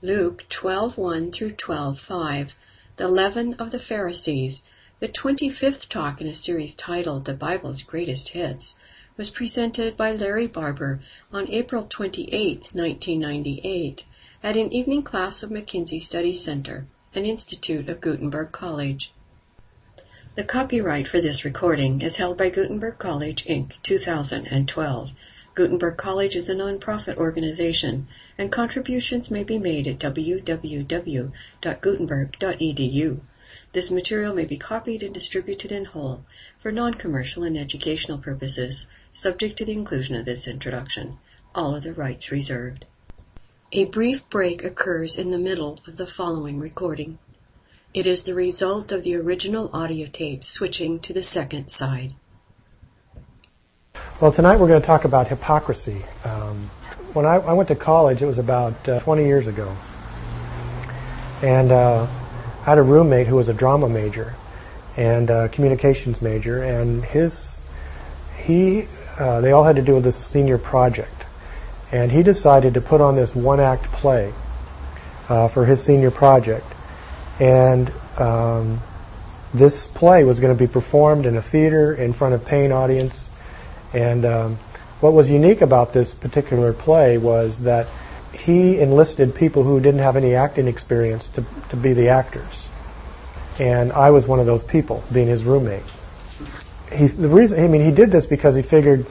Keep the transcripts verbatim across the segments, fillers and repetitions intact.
Luke twelve one through twelve five, The Leaven of the Pharisees, the twenty-fifth talk in a series titled The Bible's Greatest Hits, was presented by Larry Barber on April twenty-eighth, nineteen ninety-eight, at an evening class of McKinsey Study Center, an institute of Gutenberg College. The copyright for this recording is held by Gutenberg College, Incorporated, two thousand twelve. Gutenberg College is a nonprofit organization, and contributions may be made at w w w dot gutenberg dot e d u. This material may be copied and distributed in whole for non-commercial and educational purposes, subject to the inclusion of this introduction. All other rights reserved. A brief break occurs in the middle of the following recording. It is the result of the original audio tape switching to the second side. Well, tonight we're going to talk about hypocrisy. Um, when I, I went to college, it was about uh, twenty years ago. And uh, I had a roommate who was a drama major and a communications major, and his, he, uh, they all had to do with this senior project. And he decided to put on this one-act play uh, for his senior project. And um, this play was going to be performed in a theater in front of paying audience. And um, what was unique about this particular play was that he enlisted people who didn't have any acting experience to, to be the actors. And I was one of those people, being his roommate. He, the reason, I mean, he did this because he figured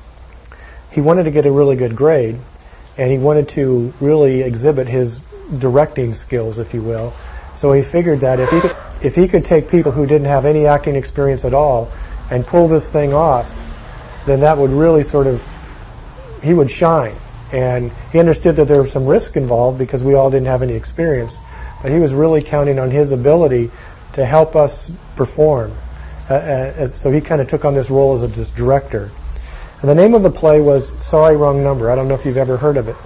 he wanted to get a really good grade, and he wanted to really exhibit his directing skills, if you will. So he figured that if he could, if he could take people who didn't have any acting experience at all and pull this thing off, then that would really sort of, he would shine. And he understood that there was some risk involved because we all didn't have any experience. But he was really counting on his ability to help us perform. Uh, as, so he kind of took on this role as a this director. And the name of the play was Sorry, Wrong Number. I don't know if you've ever heard of it.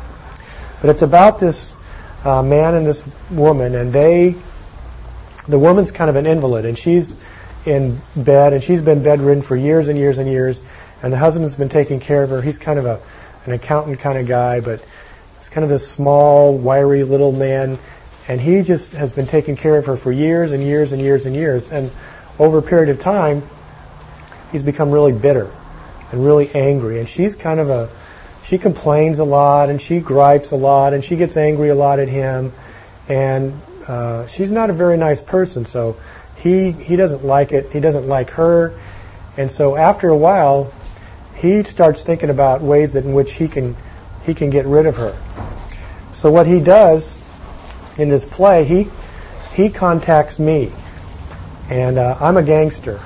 But it's about this uh, man and this woman, and they, the woman's kind of an invalid, and she's in bed, and she's been bedridden for years and years and years, and the husband's been taking care of her. He's kind of a an accountant kind of guy, but he's kind of this small, wiry little man, and he just has been taking care of her for years and years and years and years, and over a period of time, he's become really bitter and really angry, and she's kind of a, she complains a lot, and she gripes a lot, and she gets angry a lot at him, and uh, she's not a very nice person, so He he doesn't like it. He doesn't like her. And so after a while, he starts thinking about ways in which he can he can get rid of her. So what he does in this play, he he contacts me. And uh, I'm a gangster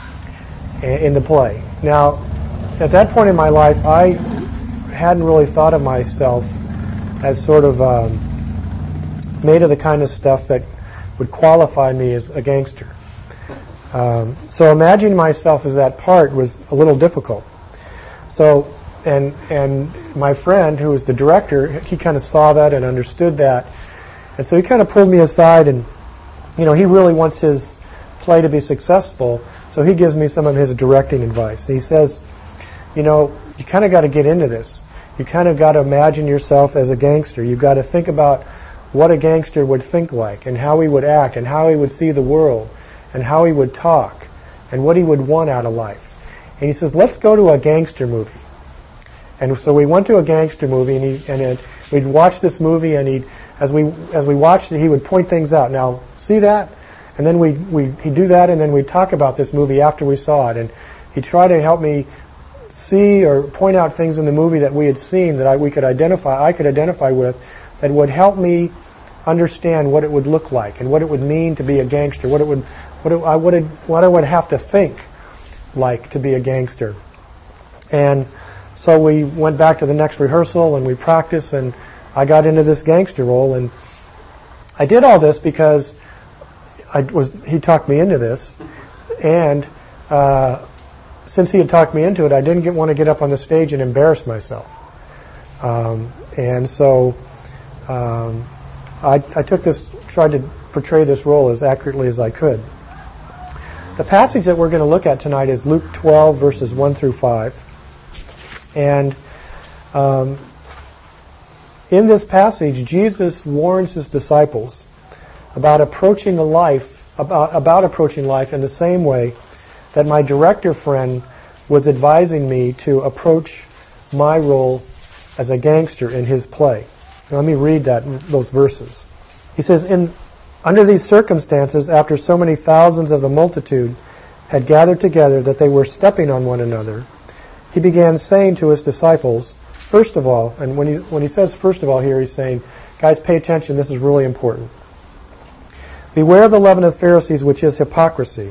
in the play. Now, at that point in my life, I hadn't really thought of myself as sort of um, made of the kind of stuff that would qualify me as a gangster. Um, so imagining myself as that part was a little difficult. So, and and my friend, who was the director, he kind of saw that and understood that. And so he kind of pulled me aside, and, you know, he really wants his play to be successful, so he gives me some of his directing advice. He says, you know, you kind of got to get into this. You kind of got to imagine yourself as a gangster. You've got to think about what a gangster would think like, and how he would act, and how he would see the world, and how he would talk, and what he would want out of life. And he says, let's go to a gangster movie. And so we went to a gangster movie, and, he, and it, we'd watch this movie, and he'd, as we as we watched it, he would point things out. Now, see that? And then we we he'd do that, and then we'd talk about this movie after we saw it. And he'd try to help me see or point out things in the movie that we had seen that I, we could identify, I could identify with, that would help me understand what it would look like and what it would mean to be a gangster, what it would, what it, I would, what I would have to think like to be a gangster. And so we went back to the next rehearsal and we practiced, and I got into this gangster role. And I did all this because I was he talked me into this, and uh, since he had talked me into it, I didn't get, want to get up on the stage and embarrass myself. Um, and so. Um, I, I took this, tried to portray this role as accurately as I could. The passage that we're going to look at tonight is Luke twelve, verses one through five. And um, in this passage, Jesus warns his disciples about approaching the life, about, about approaching life in the same way that my director friend was advising me to approach my role as a gangster in his play. Now, let me read that those verses. He says, "In under these circumstances, after so many thousands of the multitude had gathered together that they were stepping on one another, he began saying to his disciples, first of all," and when he when he says first of all here, he's saying, guys, pay attention, this is really important. "Beware of the leaven of the Pharisees, which is hypocrisy.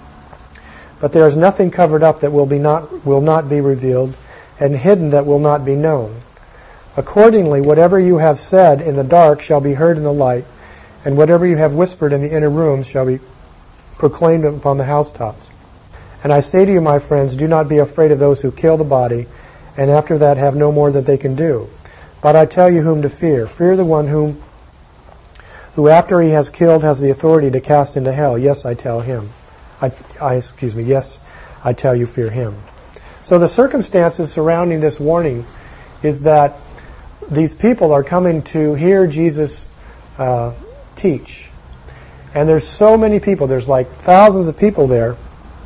But there is nothing covered up that will be not will not be revealed, and hidden that will not be known. Accordingly, whatever you have said in the dark shall be heard in the light, and whatever you have whispered in the inner rooms shall be proclaimed upon the housetops. And I say to you, my friends, do not be afraid of those who kill the body, and after that have no more that they can do. But I tell you whom to fear. Fear the one whom, who after he has killed has the authority to cast into hell. Yes, I tell him. I, I excuse me. Yes, I tell you, fear him." So the circumstances surrounding this warning is that these people are coming to hear Jesus uh, teach. And there's so many people. There's like thousands of people there.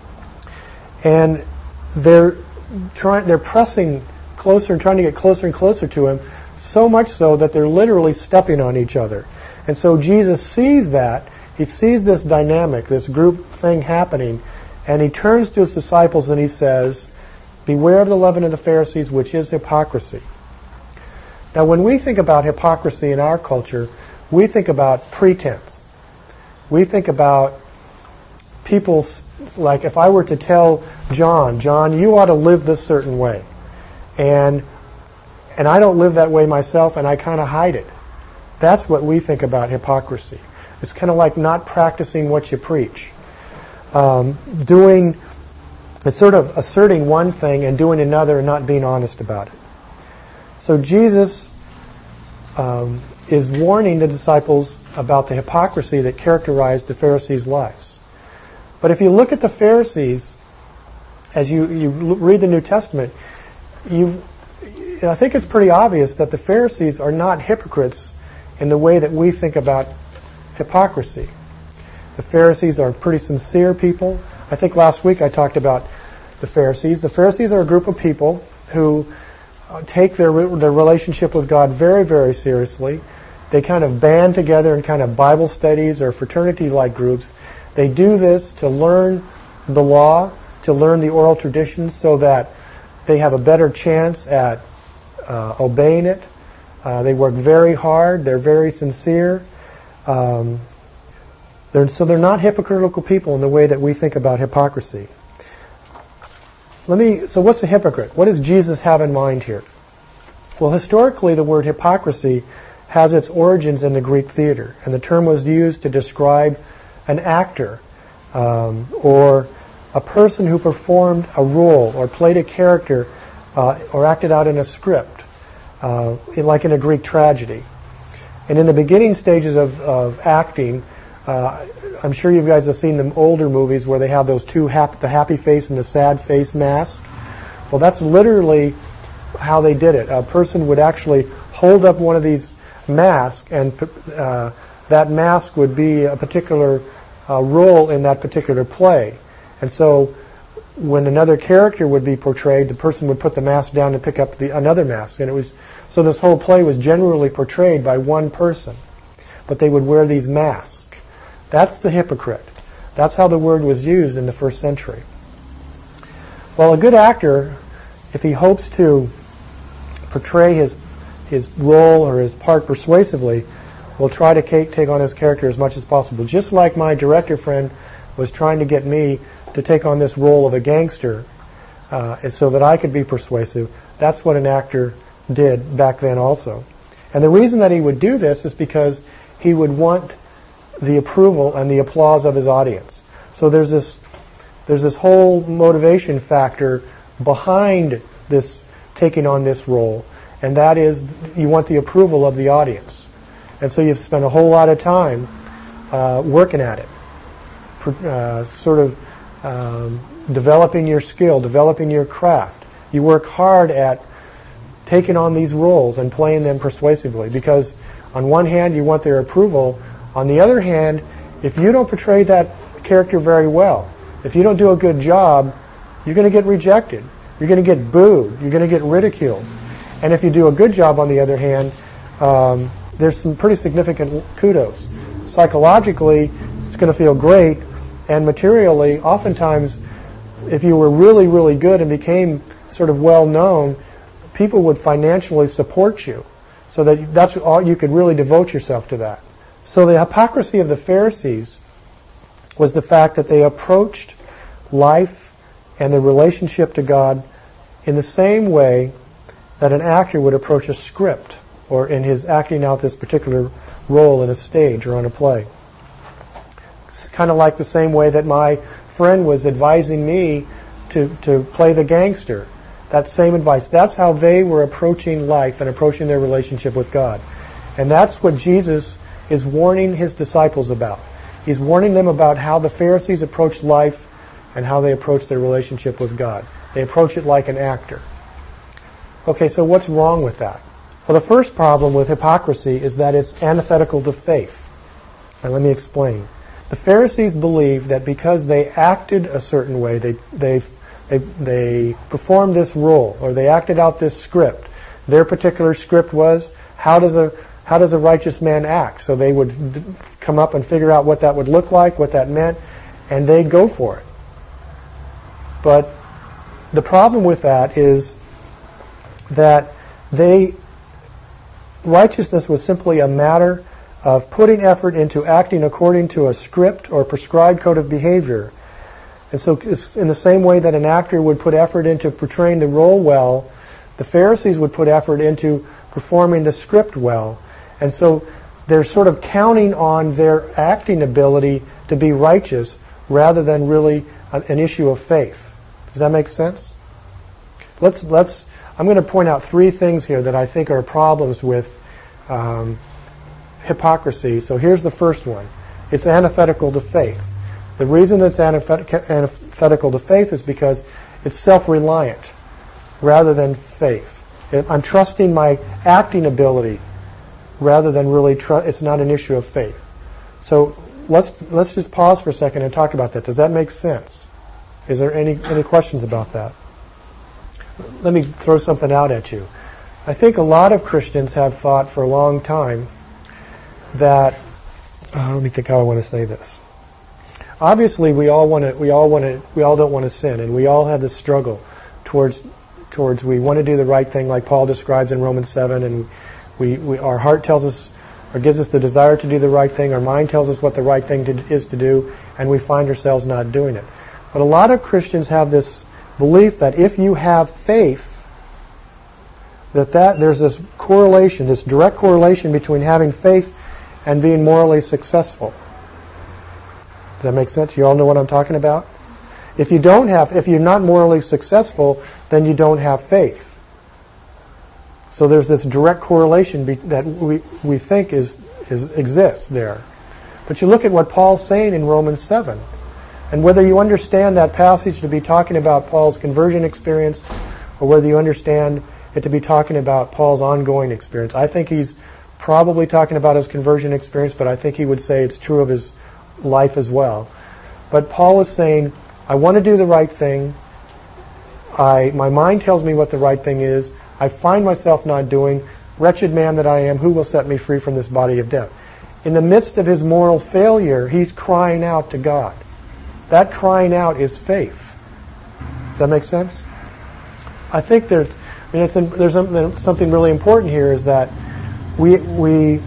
And they're trying, they're pressing closer and trying to get closer and closer to him, so much so that they're literally stepping on each other. And so Jesus sees that. He sees this dynamic, this group thing happening, and he turns to his disciples and he says, "Beware of the leaven of the Pharisees, which is hypocrisy." Now, when we think about hypocrisy in our culture, we think about pretense. We think about people, like if I were to tell John, John, you ought to live this certain way. And and I don't live that way myself, and I kind of hide it. That's what we think about hypocrisy. It's kind of like not practicing what you preach. Um, doing, it's sort of asserting one thing and doing another and not being honest about it. So Jesus um, is warning the disciples about the hypocrisy that characterized the Pharisees' lives. But if you look at the Pharisees, as you, you read the New Testament, you I think it's pretty obvious that the Pharisees are not hypocrites in the way that we think about hypocrisy. The Pharisees are pretty sincere people. I think last week I talked about the Pharisees. The Pharisees are a group of people who uh, take their their relationship with God very, very seriously. They kind of band together in kind of Bible studies or fraternity-like groups. They do this to learn the law, to learn the oral traditions so that they have a better chance at uh, obeying it. Uh, they work very hard. They're very sincere. Um, they're, so they're not hypocritical people in the way that we think about hypocrisy. Let me. So what's a hypocrite? What does Jesus have in mind here? Well, historically, the word hypocrisy has its origins in the Greek theater, and the term was used to describe an actor um, or a person who performed a role or played a character uh, or acted out in a script, uh, in, like in a Greek tragedy. And in the beginning stages of, of acting, uh, I'm sure you guys have seen the older movies where they have those two, hap- the happy face and the sad face mask. Well, that's literally how they did it. A person would actually hold up one of these masks, and uh, that mask would be a particular uh, role in that particular play. And so when another character would be portrayed, the person would put the mask down and pick up the, another mask. And it was so this whole play was generally portrayed by one person. But they would wear these masks. That's the hypocrite. That's how the word was used in the first century. Well, a good actor, if he hopes to portray his his role or his part persuasively, will try to take on his character as much as possible. Just like my director friend was trying to get me to take on this role of a gangster uh, so that I could be persuasive. That's what an actor did back then also. And the reason that he would do this is because he would want the approval and the applause of his audience. So there's this there's this whole motivation factor behind this taking on this role, and that is you want the approval of the audience. And so you've spent a whole lot of time uh, working at it, uh, sort of um, developing your skill, developing your craft. You work hard at taking on these roles and playing them persuasively. Because on one hand, you want their approval. On the other hand, if you don't portray that character very well, if you don't do a good job, you're going to get rejected. You're going to get booed. You're going to get ridiculed. And if you do a good job, on the other hand, um, there's some pretty significant kudos. Psychologically, it's going to feel great. And materially, oftentimes, if you were really, really good and became sort of well-known, people would financially support you. So that that's all, you could really devote yourself to that. So the hypocrisy of the Pharisees was the fact that they approached life and the relationship to God in the same way that an actor would approach a script, or in his acting out this particular role in a stage or on a play. It's kind of like the same way that my friend was advising me to, to play the gangster. That same advice. That's how they were approaching life and approaching their relationship with God. And that's what Jesus is warning his disciples about. He's warning them about how the Pharisees approached life and how they approach their relationship with God. They approach it like an actor. Okay, so what's wrong with that? Well, the first problem with hypocrisy is that it's antithetical to faith. And let me explain. The Pharisees believed that because they acted a certain way, they they they they performed this role, or they acted out this script. Their particular script was, how does a how does a righteous man act? So they would d- come up and figure out what that would look like, what that meant, and they'd go for it. But the problem with that is that they righteousness was simply a matter of putting effort into acting according to a script or prescribed code of behavior. And so it's in the same way that an actor would put effort into portraying the role well, the Pharisees would put effort into performing the script well. And so they're sort of counting on their acting ability to be righteous rather than really an issue of faith. Does that make sense? Let's let's. I'm going to point out three things here that I think are problems with um, hypocrisy. So here's the first one. It's antithetical to faith. The reason it's antithetical to faith is because it's self-reliant rather than faith. I'm trusting my acting ability rather than really trust. It's not an issue of faith. So let's let's just pause for a second and talk about that. Does that make sense? Is there any any questions about that? Let me throw something out at you. I think a lot of Christians have thought for a long time that uh, let me think how I want to say this. Obviously, we all want to. We all want to. We all don't want to sin, and we all have this struggle towards towards. We want to do the right thing, like Paul describes in Romans seven, and we, we our heart tells us or gives us the desire to do the right thing. Our mind tells us what the right thing to, is to do, and we find ourselves not doing it. But a lot of Christians have this belief that if you have faith, that, that there's this correlation, this direct correlation between having faith and being morally successful. Does that make sense? You all know what I'm talking about? If you don't have, if you're not morally successful, then you don't have faith. So there's this direct correlation be, that we, we think is, is exists there. But you look at what Paul's saying in Romans seven. And whether you understand that passage to be talking about Paul's conversion experience or whether you understand it to be talking about Paul's ongoing experience, I think he's probably talking about his conversion experience, but I think he would say it's true of his life as well. But Paul is saying, I want to do the right thing. I, my mind tells me what the right thing is. I find myself not doing. Wretched man that I am, who will set me free from this body of death? In the midst of his moral failure, he's crying out to God. That crying out is faith. Does that make sense? I think there's, I mean, it's in, there's something really important here is that we, we,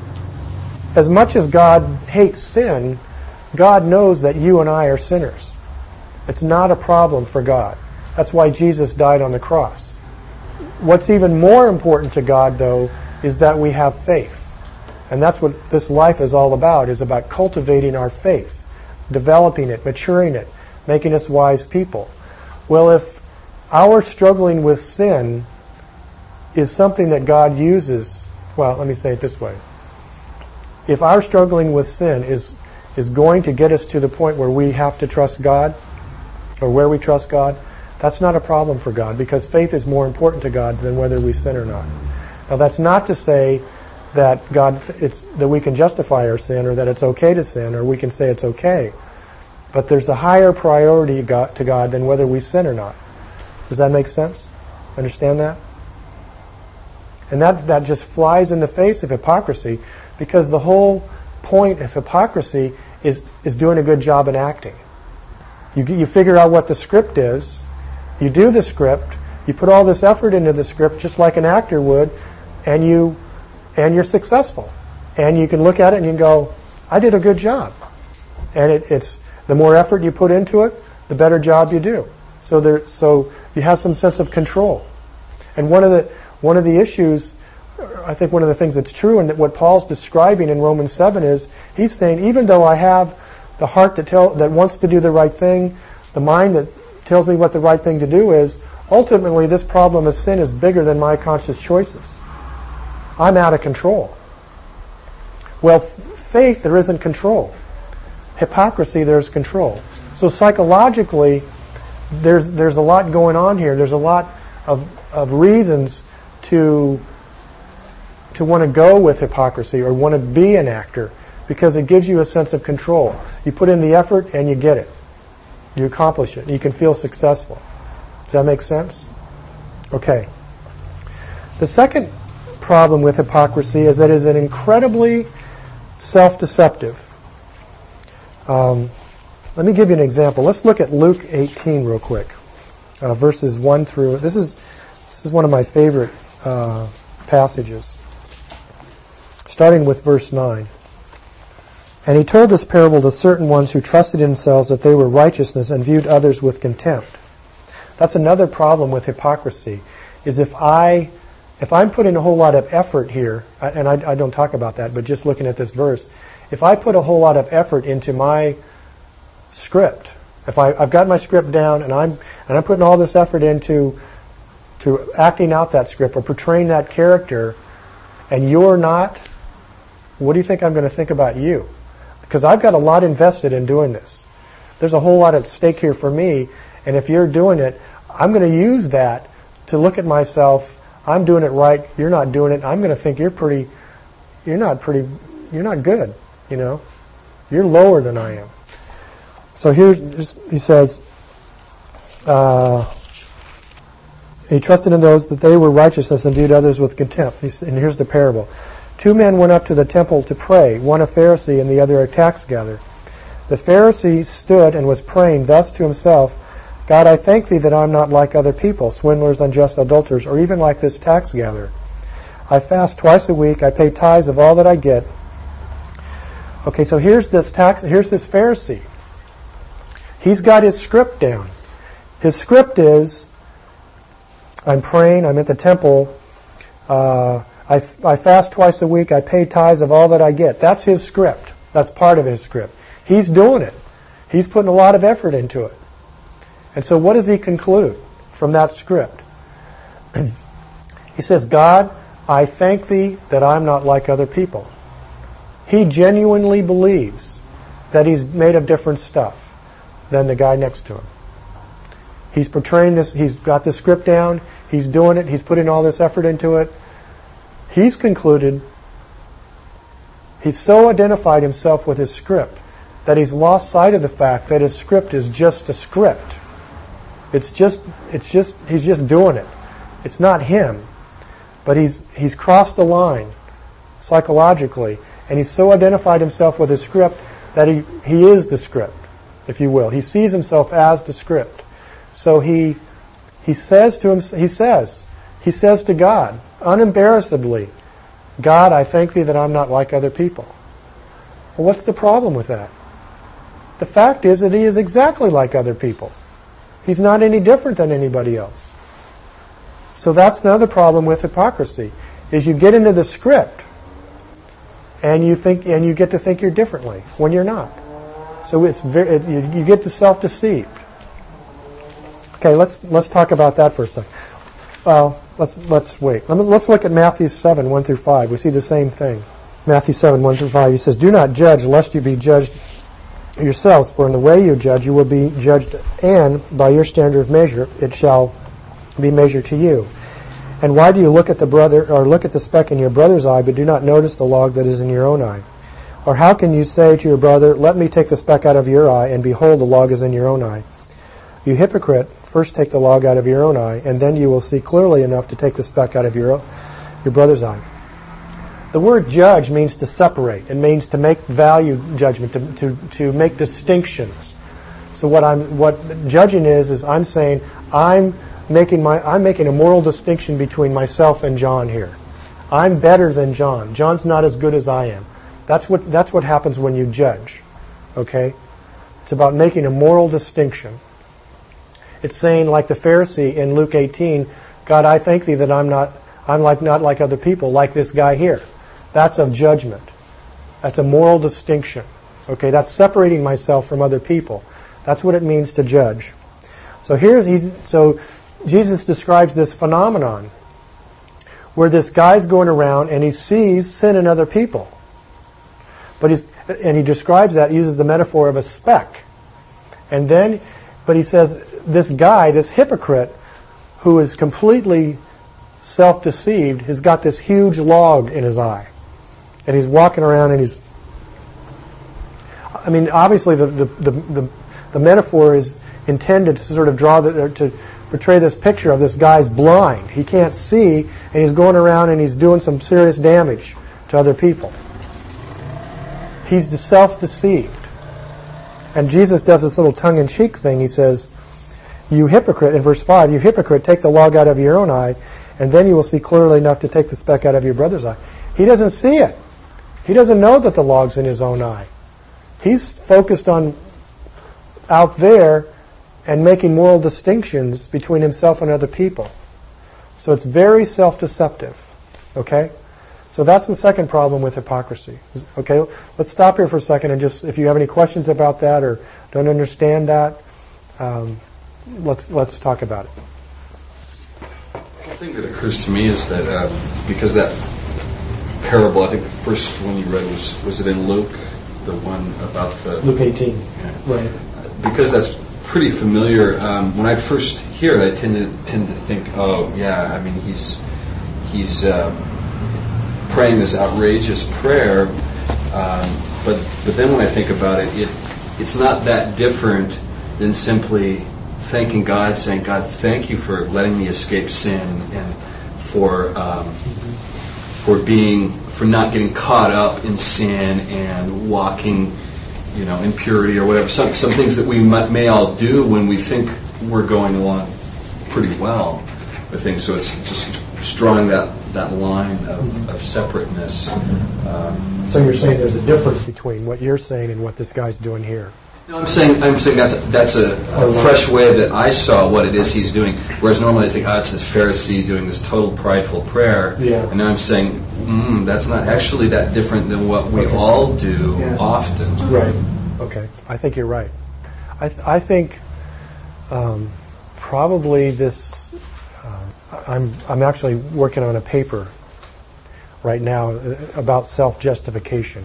as much as God hates sin, God knows that you and I are sinners. It's not a problem for God. That's why Jesus died on the cross. What's even more important to God, though, is that we have faith. And that's what this life is all about, is about cultivating our faith. Developing it, maturing it, making us wise people. Well, if our struggling with sin is something that God uses, well, let me say it this way. If our struggling with sin is is going to get us to the point where we have to trust God, or where we trust God, That's not a problem for God, because faith is more important to God than whether we sin or not. Now, that's not to say that God, it's that we can justify our sin, or that it's okay to sin, or we can say it's okay. But there's a higher priority to God than whether we sin or not. Does that make sense? Understand that? And that, that just flies in the face of hypocrisy, because the whole point of hypocrisy is, is doing a good job in acting. You, you figure out what the script is, you do the script, you put all this effort into the script just like an actor would, and, you, and you're successful. And you can look at it and you can go, I did a good job. And it, it's the more effort you put into it, the better job you do. So there, so you have some sense of control. And one of the one of the issues, I think one of the things that's true, and that what Paul's describing in Romans seven is, he's saying, even though I have the heart that tell that wants to do the right thing, the mind that tells me what the right thing to do is, ultimately this problem of sin is bigger than my conscious choices. I'm out of control. Well, f- faith, there isn't control. Hypocrisy, there's control. So psychologically, there's there's a lot going on here. There's a lot of of reasons to to want to go with hypocrisy or want to be an actor, because it gives you a sense of control. You put in the effort and you get it. You accomplish it. You can feel successful. Does that make sense? Okay. The second problem with hypocrisy is that it is an incredibly self-deceptive. Um, let me give you an example. Let's look at Luke eighteen real quick, uh, verses one through. This is this is one of my favorite uh, passages. Starting with verse nine. And he told this parable to certain ones who trusted in themselves that they were righteousness and viewed others with contempt. That's another problem with hypocrisy, is if I, if I'm putting a whole lot of effort here, and I, I don't talk about that, but just looking at this verse, if I put a whole lot of effort into my script, if I, I've got my script down and I'm and I'm putting all this effort into to acting out that script or portraying that character, and you're not, what do you think I'm going to think about you? Because I've got a lot invested in doing this. There's a whole lot at stake here for me, and if you're doing it, I'm going to use that to look at myself. I'm doing it right. You're not doing it. I'm going to think you're pretty. You're not pretty. You're not good. You know, you're lower than I am. So here's he says. Uh, he trusted in those that they were righteousness and viewed others with contempt. And here's the parable. Two men went up to the temple to pray, one a Pharisee and the other a tax gatherer. The Pharisee stood and was praying thus to himself, God, I thank thee that I'm not like other people, swindlers, unjust, adulterers, or even like this tax gatherer. I fast twice a week. I pay tithes of all that I get. Okay, so here's this tax. Here's this Pharisee. He's got his script down. His script is, I'm praying, I'm at the temple, uh, I, I fast twice a week, I pay tithes of all that I get. That's his script. That's part of his script. He's doing it. He's putting a lot of effort into it. And so what does he conclude from that script? He says, God, I thank thee that I'm not like other people. He genuinely believes that he's made of different stuff than the guy next to him. He's portraying this, he's got the script down, he's doing it, he's putting all this effort into it. He's concluded, he's so identified himself with his script that he's lost sight of the fact that his script is just a script. It's just, it's just, he's just doing it. It's not him. But he's he's crossed the line psychologically, and he's so identified himself with his script that he, he is the script, if you will. He sees himself as the script. So he he says to him, he says, he says to God, unembarrassedly, God, I thank thee that I'm not like other people. Well, what's the problem with that? The fact is that he is exactly like other people. He's not any different than anybody else. So that's another problem with hypocrisy, is you get into the script and you think and you get to think you're differently when you're not. So it's very, it, you, you get to self-deceive. Okay, let's let's talk about that for a second. Well, let's let's wait. Let me, let's look at Matthew seven, one through five. We see the same thing. Matthew seven, one through five. He says, "Do not judge, lest you be judged, yourselves, for in the way you judge, you will be judged, and by your standard of measure, it shall be measured to you. And why do you look at the brother, or look at the speck in your brother's eye, but do not notice the log that is in your own eye? Or how can you say to your brother, let me take the speck out of your eye, and behold, the log is in your own eye? You hypocrite, first take the log out of your own eye, and then you will see clearly enough to take the speck out of your, your brother's eye. The word judge means to separate. It means to make value judgment, to, to, to make distinctions. So what I'm what judging is is I'm saying I'm making my I'm making a moral distinction between myself and John here. I'm better than John. John's not as good as I am. That's what that's what happens when you judge. Okay? It's about making a moral distinction. It's saying, like the Pharisee in Luke eighteen, God, I thank thee that I'm not I'm like not like other people, like this guy here. That's of judgment. That's a moral distinction. Okay, that's separating myself from other people. That's what it means to judge. So here's he. So Jesus describes this phenomenon where this guy's going around and he sees sin in other people, but he's and he describes that, uses the metaphor of a speck, and then, but he says this guy, this hypocrite, who is completely self-deceived, has got this huge log in his eye. And he's walking around and he's... I mean, obviously the the, the, the, the metaphor is intended to sort of draw, the, to portray this picture of this guy's blind. He can't see, and he's going around and he's doing some serious damage to other people. He's self-deceived. And Jesus does this little tongue-in-cheek thing. He says, you hypocrite, in verse five, you hypocrite, take the log out of your own eye, and then you will see clearly enough to take the speck out of your brother's eye. He doesn't see it. He doesn't know that the log's in his own eye. He's focused on out there and making moral distinctions between himself and other people. So it's very self-deceptive. Okay? So that's the second problem with hypocrisy. Okay? Let's stop here for a second and just, if you have any questions about that or don't understand that, um, let's let's talk about it. The thing that occurs to me is that uh, because that parable, I think the first one you read was, was it in Luke? The one about the... Luke eighteen. Yeah. Right. Because that's pretty familiar. Um, when I first hear it, I tend to tend to think, oh, yeah, I mean, he's he's uh, praying this outrageous prayer. Um, but but then when I think about it, it it's not that different than simply thanking God, saying, God, thank you for letting me escape sin and for um, for being for not getting caught up in sin and walking, you know, in purity or whatever. Some some things that we may, may all do when we think we're going along pretty well with things. So it's just drawing that, that line of, of separateness. Um, so you're saying there's a difference between what you're saying and what this guy's doing here. No, I'm saying I'm saying that's that's a, a fresh way that I saw what it is he's doing. Whereas normally I think, oh, it's this Pharisee doing this total prideful prayer. Yeah. And now I'm saying, mm, that's not actually that different than what we okay. all do yeah. often. Right. Okay. I think you're right. I th- I think um, probably this. Uh, I'm I'm actually working on a paper right now about self-justification.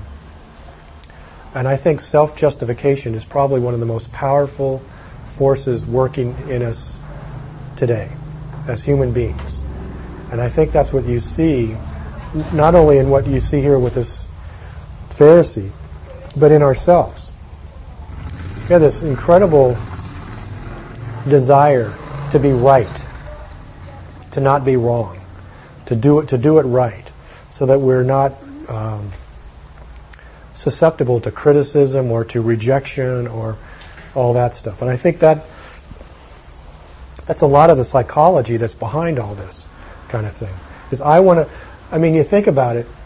And I think self-justification is probably one of the most powerful forces working in us today as human beings. And I think that's what you see, not only in what you see here with this Pharisee, but in ourselves. We have this incredible desire to be right, to not be wrong, to do it, to do it right, so that we're not um, susceptible to criticism or to rejection or all that stuff. And I think that that's a lot of the psychology that's behind all this kind of thing. Is I want to, I mean, you think about it,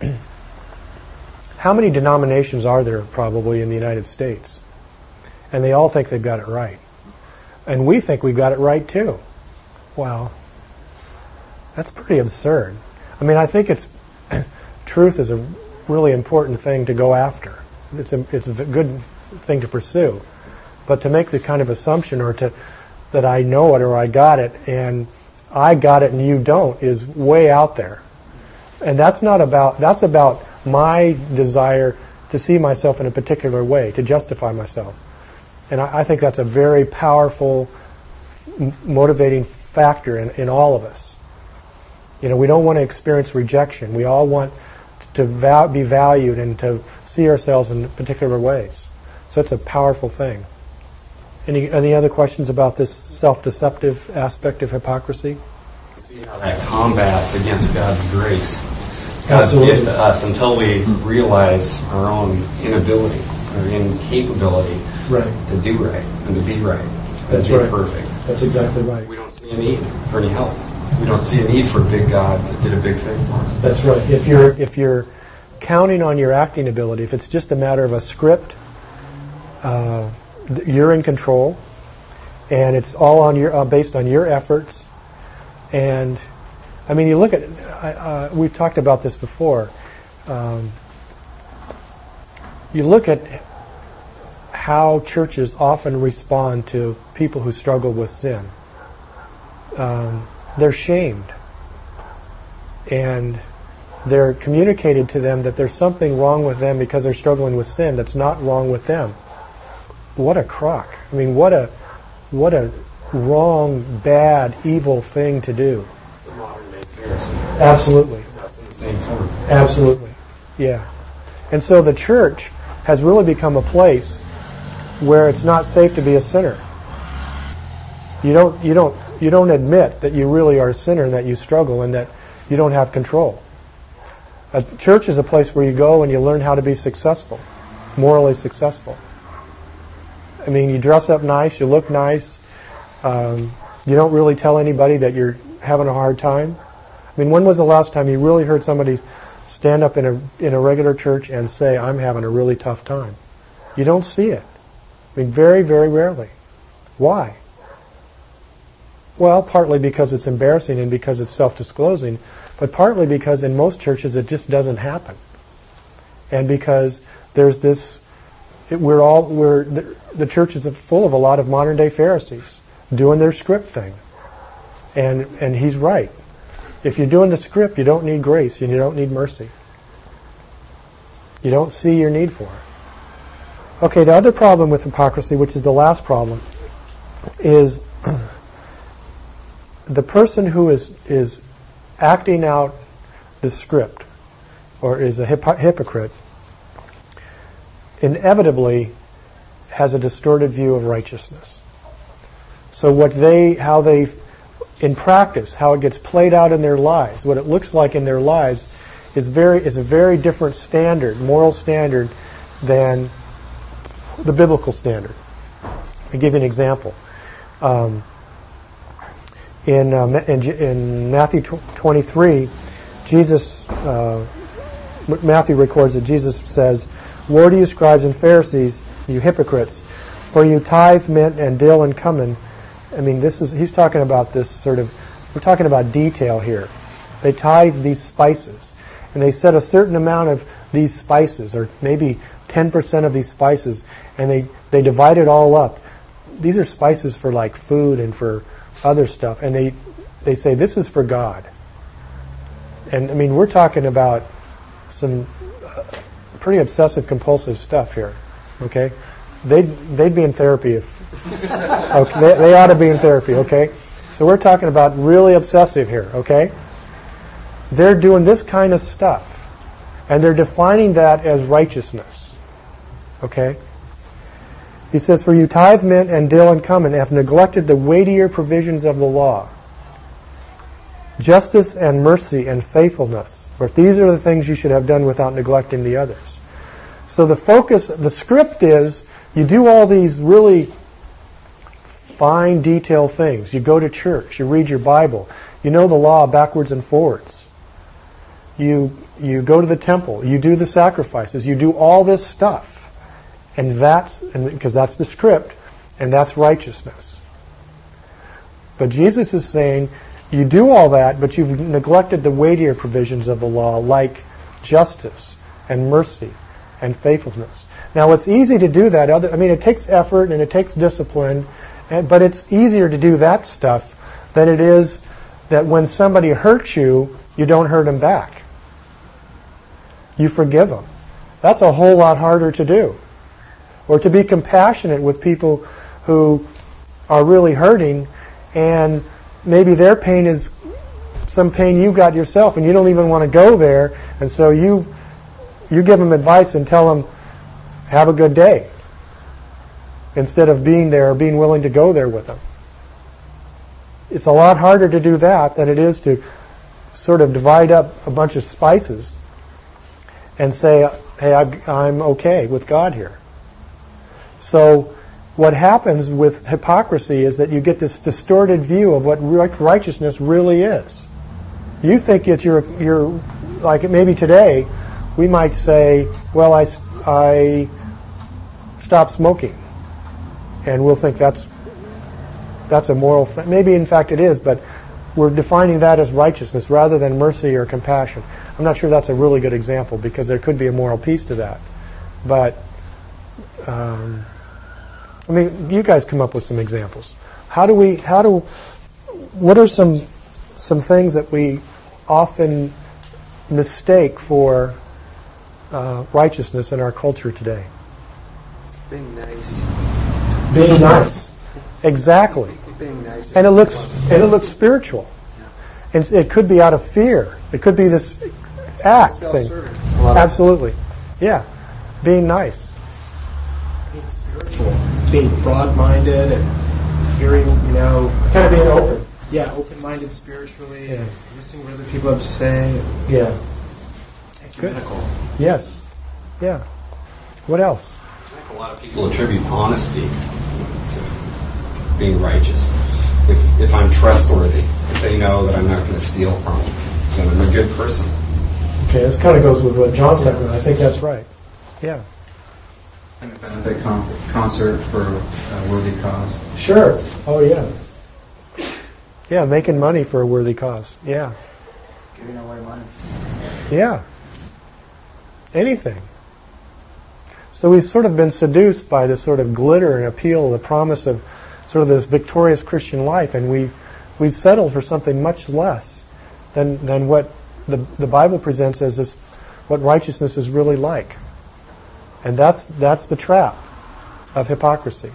how many denominations are there probably in the United States? And they all think they've got it right. And we think we've got it right too. Well, that's pretty absurd. I mean, I think it's truth is a really important thing to go after. It's a it's a good thing to pursue, but to make the kind of assumption or to that I know it or I got it and I got it and you don't is way out there. And that's not about that's about my desire to see myself in a particular way, to justify myself. And I, I think that's a very powerful, m- motivating factor in, in all of us. You know, we don't want to experience rejection. We all want to val- be valued and to see ourselves in particular ways. So it's a powerful thing. Any any other questions about this self-deceptive aspect of hypocrisy? See how that combats against God's grace, God's Absolutely. gift to us, until we realize our own inability or incapability Right. to do right and to be right, That's to be right. perfect. That's exactly right. We don't see a need for any help. We don't see a need for a big God that did a big thing for us. That's right. If you're if you're counting on your acting ability, if it's just a matter of a script, uh, th- you're in control, and it's all on your uh, based on your efforts. And I mean, you look at uh, we've talked about this before. Um, you look at how churches often respond to people who struggle with sin. Um, they're shamed, and they're communicated to them that there's something wrong with them because they're struggling with sin that's not wrong with them. What a crock. I mean, what a what a wrong, bad, evil thing to do. It's the modern day Pharisee. Absolutely. That's in the same form. Absolutely. Yeah. And so the church has really become a place where it's not safe to be a sinner. You don't you don't you don't admit that you really are a sinner and that you struggle and that you don't have control. A church is a place where you go and you learn how to be successful, morally successful. I mean, you dress up nice, you look nice, um, you don't really tell anybody that you're having a hard time. I mean, when was the last time you really heard somebody stand up in a in a regular church and say, "I'm having a really tough time"? You don't see it. I mean, very, very rarely. Why? Well, partly because it's embarrassing and because it's self-disclosing, but partly because in most churches it just doesn't happen. And because there's this, it, we're all, we're, the, the church is full of a lot of modern-day Pharisees doing their script thing. And and he's right. If you're doing the script, you don't need grace and you don't need mercy. You don't see your need for it. Okay, the other problem with hypocrisy, which is the last problem, is the person who is is acting out the script or is a hypo- hypocrite inevitably has a distorted view of righteousness. So what they, how they, in practice, how it gets played out in their lives, what it looks like in their lives, is very is a very different standard, moral standard, than the biblical standard. I'll give you an example. Um, in, uh, in in Matthew twenty-three, Jesus uh, Matthew records that Jesus says, "Woe to you, scribes and Pharisees, you hypocrites, for you tithe mint and dill and cumin." I mean, this is he's talking about this sort of. We're talking about detail here. They tithe these spices, and they set a certain amount of these spices, or maybe ten percent of these spices, and they, they divide it all up. These are spices for like food and for other stuff, and they they say this is for God. And I mean, we're talking about some uh, pretty obsessive compulsive stuff here. Okay, they'd they'd be in therapy if okay, they, they ought to be in therapy. Okay, so we're talking about really obsessive here. Okay, they're doing this kind of stuff, and they're defining that as righteousness. Okay. He says, "For you tithe mint and dill and cumin, have neglected the weightier provisions of the law, justice and mercy and faithfulness. But these are the things you should have done without neglecting the others." So the focus, the script is, you do all these really fine, detailed things. You go to church, you read your Bible, you know the law backwards and forwards. You you go to the temple, you do the sacrifices, you do all this stuff. And that's, because that's the script, and that's righteousness. But Jesus is saying, you do all that, but you've neglected the weightier provisions of the law, like justice and mercy and faithfulness. Now, it's easy to do that. Other, I mean, it takes effort and it takes discipline, and, but it's easier to do that stuff than it is that when somebody hurts you, you don't hurt them back. You forgive them. That's a whole lot harder to do. Or to be compassionate with people who are really hurting, and maybe their pain is some pain you got yourself, and you don't even want to go there, and so you you give them advice and tell them, have a good day, instead of being there or being willing to go there with them. It's a lot harder to do that than it is to sort of divide up a bunch of spices and say, hey, I'm okay with God here. So what happens with hypocrisy is that you get this distorted view of what righteousness really is. You think it's your, your like maybe today, we might say, well, I, I stopped smoking. And we'll think that's that's a moral thing. Maybe in fact it is, but we're defining that as righteousness rather than mercy or compassion. I'm not sure that's a really good example because there could be a moral piece to that. But, um, I mean, you guys come up with some examples. How do we, how do, what are some some things that we often mistake for uh, righteousness in our culture today? Being nice. Being nice. Exactly. Being nice. And it looks and it looks spiritual. And it could be out of fear. It could be this act thing. Absolutely. Yeah. Being nice. Being spiritual. Being broad-minded and hearing, you know... Kind of being open. Yeah, open-minded spiritually. Yeah. And listening to what other people have to say. Yeah. Ecumenical. Good. Yes. Yeah. What else? I think a lot of people attribute honesty to being righteous. If if I'm trustworthy, if they know that I'm not going to steal from them, then I'm a good person. Okay, this kind of goes with what John said, and I think that's right. Yeah. And a benefit con- concert for a worthy cause. Sure. Oh, yeah. Yeah, making money for a worthy cause. Yeah. Giving away money. Yeah. Anything. So we've sort of been seduced by this sort of glitter and appeal, the promise of sort of this victorious Christian life, and we we settled for something much less than than what the the Bible presents as this, what righteousness is really like. And that's that's the trap of hypocrisy.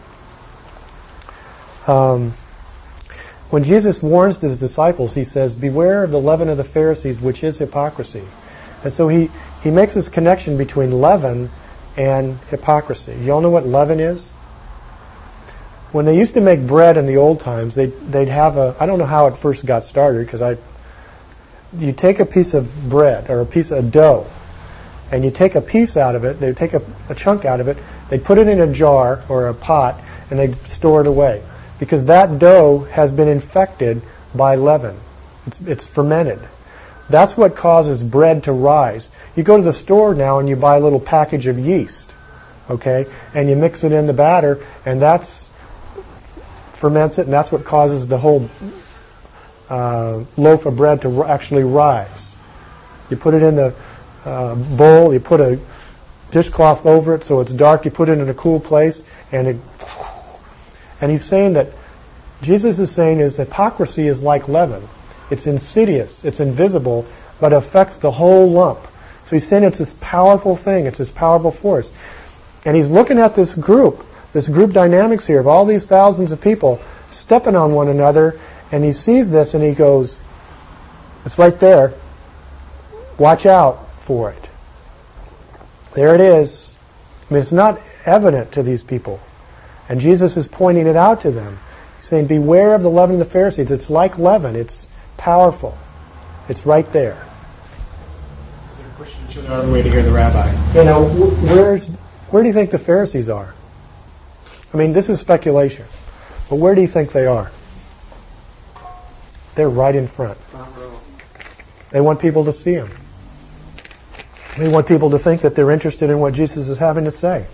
Um, when Jesus warns his disciples, he says, "Beware of the leaven of the Pharisees, which is hypocrisy." And so he, he makes this connection between leaven and hypocrisy. You all know what leaven is? When they used to make bread in the old times, they'd, they'd have a, I don't know how it first got started, because I, you take a piece of bread, or a piece of dough, and you take a piece out of it, they take a, a chunk out of it, they put it in a jar or a pot, and they store it away. Because that dough has been infected by leaven. It's, it's fermented. That's what causes bread to rise. You go to the store now and you buy a little package of yeast, okay, and you mix it in the batter, and that's ferments it, and that's what causes the whole uh, loaf of bread to actually rise. You put it in the uh, bowl, you put a dishcloth over it so it's dark, you put it in a cool place, and it. And he's saying that, Jesus is saying is hypocrisy is like leaven. It's insidious, it's invisible, but affects the whole lump. So he's saying it's this powerful thing, it's this powerful force. And he's looking at this group, this group dynamics here of all these thousands of people stepping on one another, and he sees this and he goes, it's right there. Watch out for it. There it is. I mean, it's not evident to these people. And Jesus is pointing it out to them. He's saying, beware of the leaven of the Pharisees. It's like leaven. It's powerful. It's right there. They're pushing each other out of the way to hear the rabbi. You know, where's, where do you think the Pharisees are? I mean, this is speculation. But where do you think they are? They're right in front. They want people to see them. They want people to think that they're interested in what Jesus is having to say.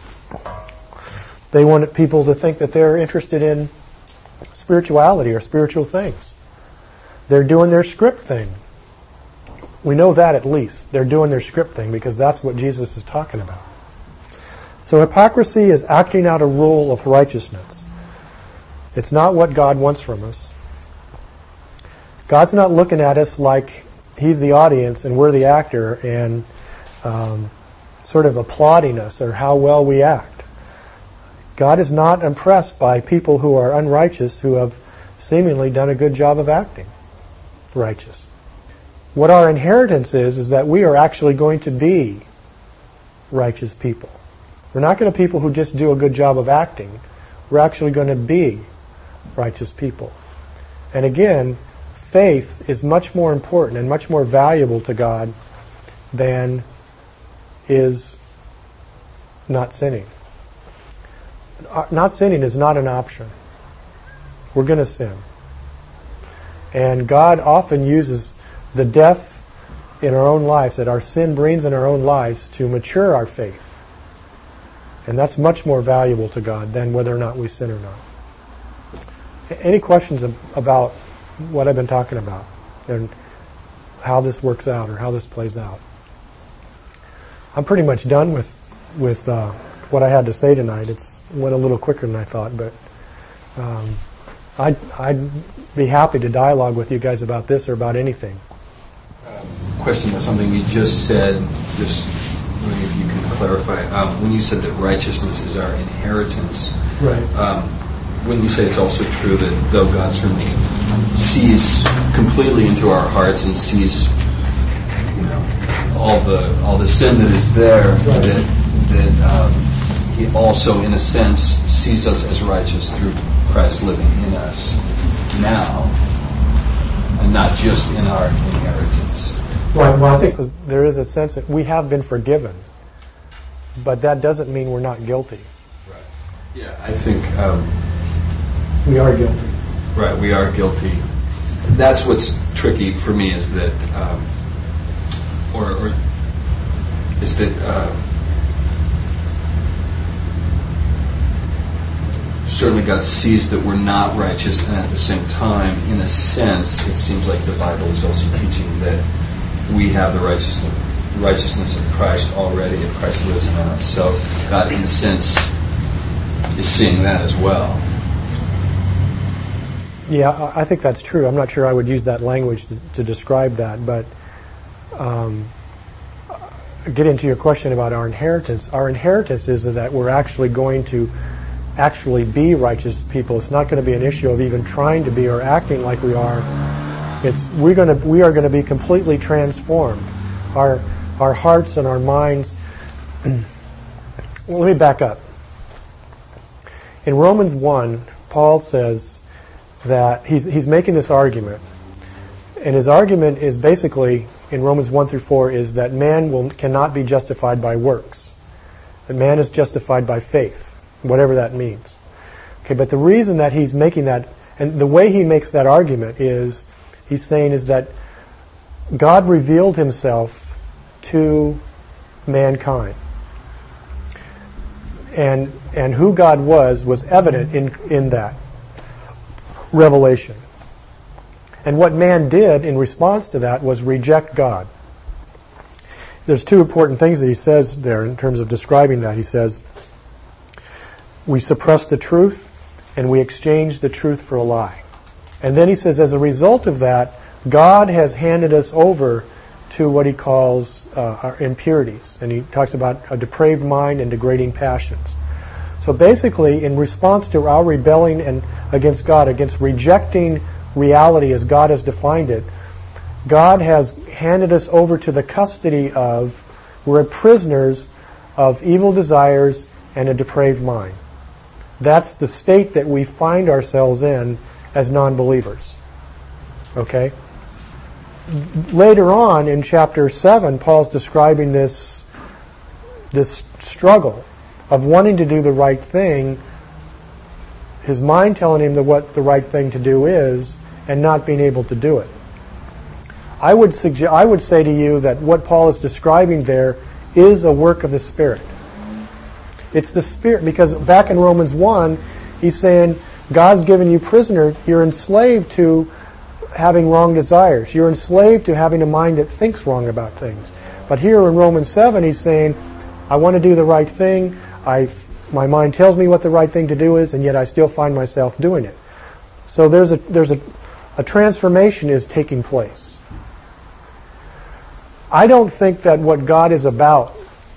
They want people to think that they're interested in spirituality or spiritual things. They're doing their script thing. We know that at least. They're doing their script thing because that's what Jesus is talking about. So hypocrisy is acting out a role of righteousness. It's not what God wants from us. God's not looking at us like He's the audience and we're the actor, and um, sort of applauding us or how well we act. God is not impressed by people who are unrighteous who have seemingly done a good job of acting righteous. What our inheritance is, is that we are actually going to be righteous people. We're not going to be people who just do a good job of acting. We're actually going to be righteous people. And again, faith is much more important and much more valuable to God than is not sinning. Not sinning is not an option. We're going to sin. And God often uses the death in our own lives that our sin brings in our own lives to mature our faith. And that's much more valuable to God than whether or not we sin or not. Any questions about what I've been talking about and how this works out or how this plays out? I'm pretty much done with with uh, what I had to say tonight. It's went a little quicker than I thought, but um, I'd, I'd be happy to dialogue with you guys about this or about anything. Uh, question about something you just said, just wondering if you can clarify. Um, when you said that righteousness is our inheritance, right? Um, wouldn't you say it's also true that though God certainly sees completely into our hearts and sees, you know, all the all the sin that is there, right, that that um, He also, in a sense, sees us as righteous through Christ living in us now, and not just in our inheritance? Right. Well, I think there is a sense that we have been forgiven, but that doesn't mean we're not guilty. Right. Yeah, I think um, we are guilty. Right, we are guilty. That's what's tricky for me is that, um, or, or is that uh, certainly God sees that we're not righteous, and at the same time, in a sense, it seems like the Bible is also teaching that we have the righteousness, righteousness of Christ already, if Christ lives in us. So God, in a sense, is seeing that as well. Yeah, I think that's true. I'm not sure I would use that language to, to describe that, but um, getting to your question about our inheritance, our inheritance is that we're actually going to actually be righteous people. It's not going to be an issue of even trying to be or acting like we are. It's we're going to we are going to be completely transformed. Our our hearts and our minds. Well, let me back up. In Romans one, Paul says that he's he's making this argument, and his argument is basically in Romans one through four is that man will cannot be justified by works. That man is justified by faith, whatever that means. Okay, but the reason that he's making that, and the way he makes that argument is, he's saying is that God revealed Himself to mankind, and and who God was was evident in in that revelation. And what man did in response to that was reject God. There's two important things that he says there in terms of describing that. He says, we suppress the truth and we exchange the truth for a lie. And then he says, as a result of that, God has handed us over to what he calls uh, our impurities. And he talks about a depraved mind and degrading passions. So basically, in response to our rebelling and against God, against rejecting reality as God has defined it, God has handed us over to the custody of, we're prisoners of evil desires and a depraved mind. That's the state that we find ourselves in as non-believers. Okay? Later on in chapter seven, Paul's describing this, this struggle of wanting to do the right thing, his mind telling him that what the right thing to do is, and not being able to do it. I would suggest, I would say to you that what Paul is describing there is a work of the Spirit. It's the Spirit, because back in Romans one, he's saying, God's given you prisoner, you're enslaved to having wrong desires. You're enslaved to having a mind that thinks wrong about things. But here in Romans seven, he's saying, I want to do the right thing. I, my mind tells me what the right thing to do is, and yet I still find myself doing it. So there's a there's a, a transformation is taking place. I don't think that what God is about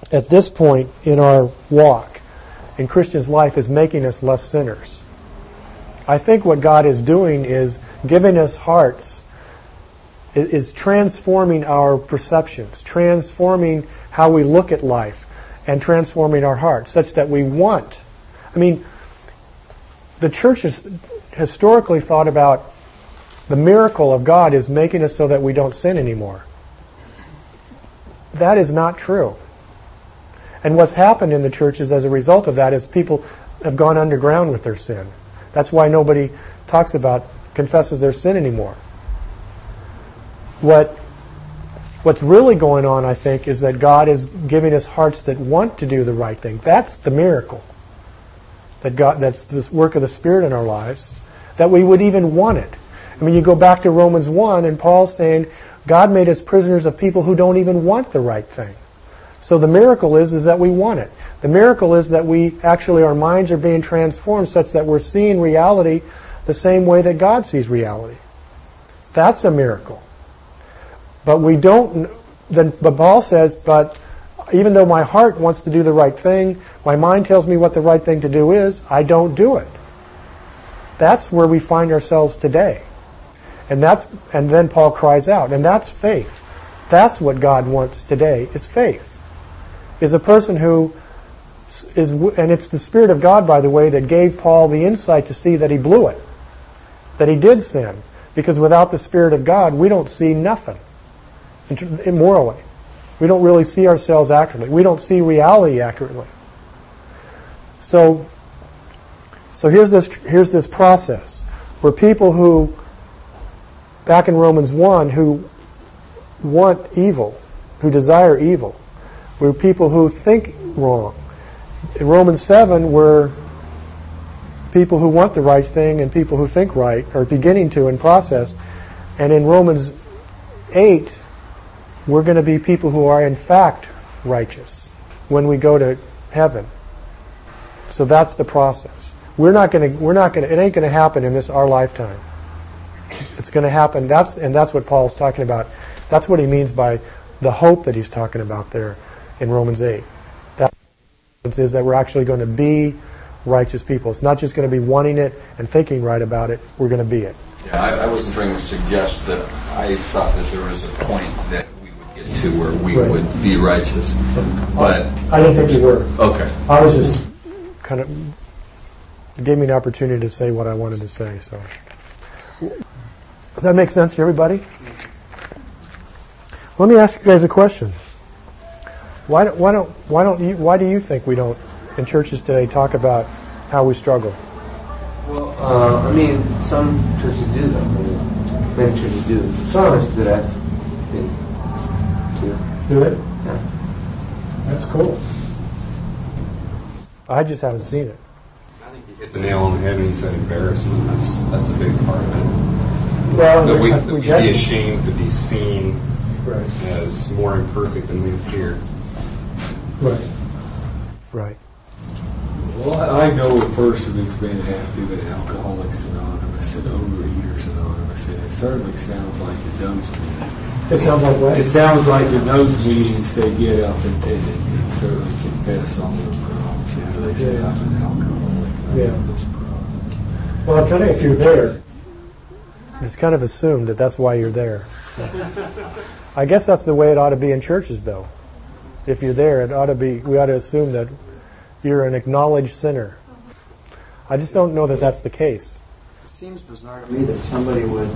at this point in our walk, in Christian's life, is making us less sinners. I think what God is doing is giving us hearts, is transforming our perceptions, transforming how we look at life, and transforming our hearts such that we want. I mean, the church has historically thought about the miracle of God is making us so that we don't sin anymore. That is not true. And what's happened in the churches as a result of that is people have gone underground with their sin. That's why nobody talks about, confesses their sin anymore. What, what's really going on, I think, is that God is giving us hearts that want to do the right thing. That's the miracle. That God, that's the work of the Spirit in our lives. That we would even want it. I mean, you go back to Romans one, and Paul's saying, God made us prisoners of people who don't even want the right thing. So the miracle is, is that we want it. The miracle is that we actually, our minds are being transformed such that we're seeing reality the same way that God sees reality. That's a miracle. But we don't, then, but Paul says, but even though my heart wants to do the right thing, my mind tells me what the right thing to do is, I don't do it. That's where we find ourselves today. And that's, and then Paul cries out, and that's faith. That's what God wants today, is faith. Is a person who is, and it's the Spirit of God, by the way, that gave Paul the insight to see that he blew it. That he did sin. Because without the Spirit of God, we don't see nothing. Morally. We don't really see ourselves accurately. We don't see reality accurately. So, so here's this, here's this process where people who, back in Romans one, who want evil, who desire evil, we're people who think wrong. In Romans seven, we're people who want the right thing and people who think right, or beginning to in process. And in Romans eight, we're going to be people who are in fact righteous when we go to heaven. So that's the process. We're not going to, we're not going to, it ain't going to happen in this, our lifetime. It's going to happen, that's, and that's what Paul's talking about. That's what he means by the hope that he's talking about there in Romans eight. That is that we're actually going to be righteous people. It's not just going to be wanting it and thinking right about it. We're going to be it. Yeah, I, I wasn't trying to suggest that I thought that there was a point that we would get to where we right. would be righteous. But I didn't think you were. Okay. I was just kind of, it gave me an opportunity to say what I wanted to say. So, does that make sense to everybody? Let me ask you guys a question. Why don't, why don't, why don't you, why do you think we don't, in churches today, talk about how we struggle? Well, uh, I mean, some churches do though. I mean, many churches do. Some churches that I've been to. Do it? Yeah. That's cool. I just haven't seen it. I think you hit the nail on the head when you said embarrassment. That's that's a big part of it. Well, that we, that we'd be rejected. ashamed to be seen Right. as more imperfect than we appear. Right. Right. Well, I know a person who's been active in Alcoholics Anonymous and Overeaters Anonymous, and it certainly sounds like at those meetings. It sounds like what? It sounds like in those meetings they get up and they, they certainly confess all their problems. You know, they say, Yeah. I'm an alcoholic. I Yeah. have this problem. Well, kind of if you're there, it's kind of assumed that that's why you're there. I guess that's the way it ought to be in churches, though. If you're there, it ought to be. We ought to assume that you're an acknowledged sinner. I just don't know that that's the case. It seems bizarre to me that somebody would.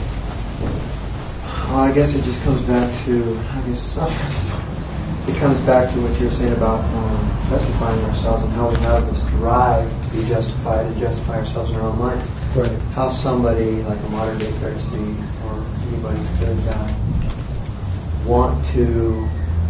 Well, I guess it just comes back to. I guess it's not. It comes back to what you were saying about um, justifying ourselves and how we have this drive to be justified and justify ourselves in our own minds. Right. How somebody like a modern day Pharisee or anybody could uh, want to.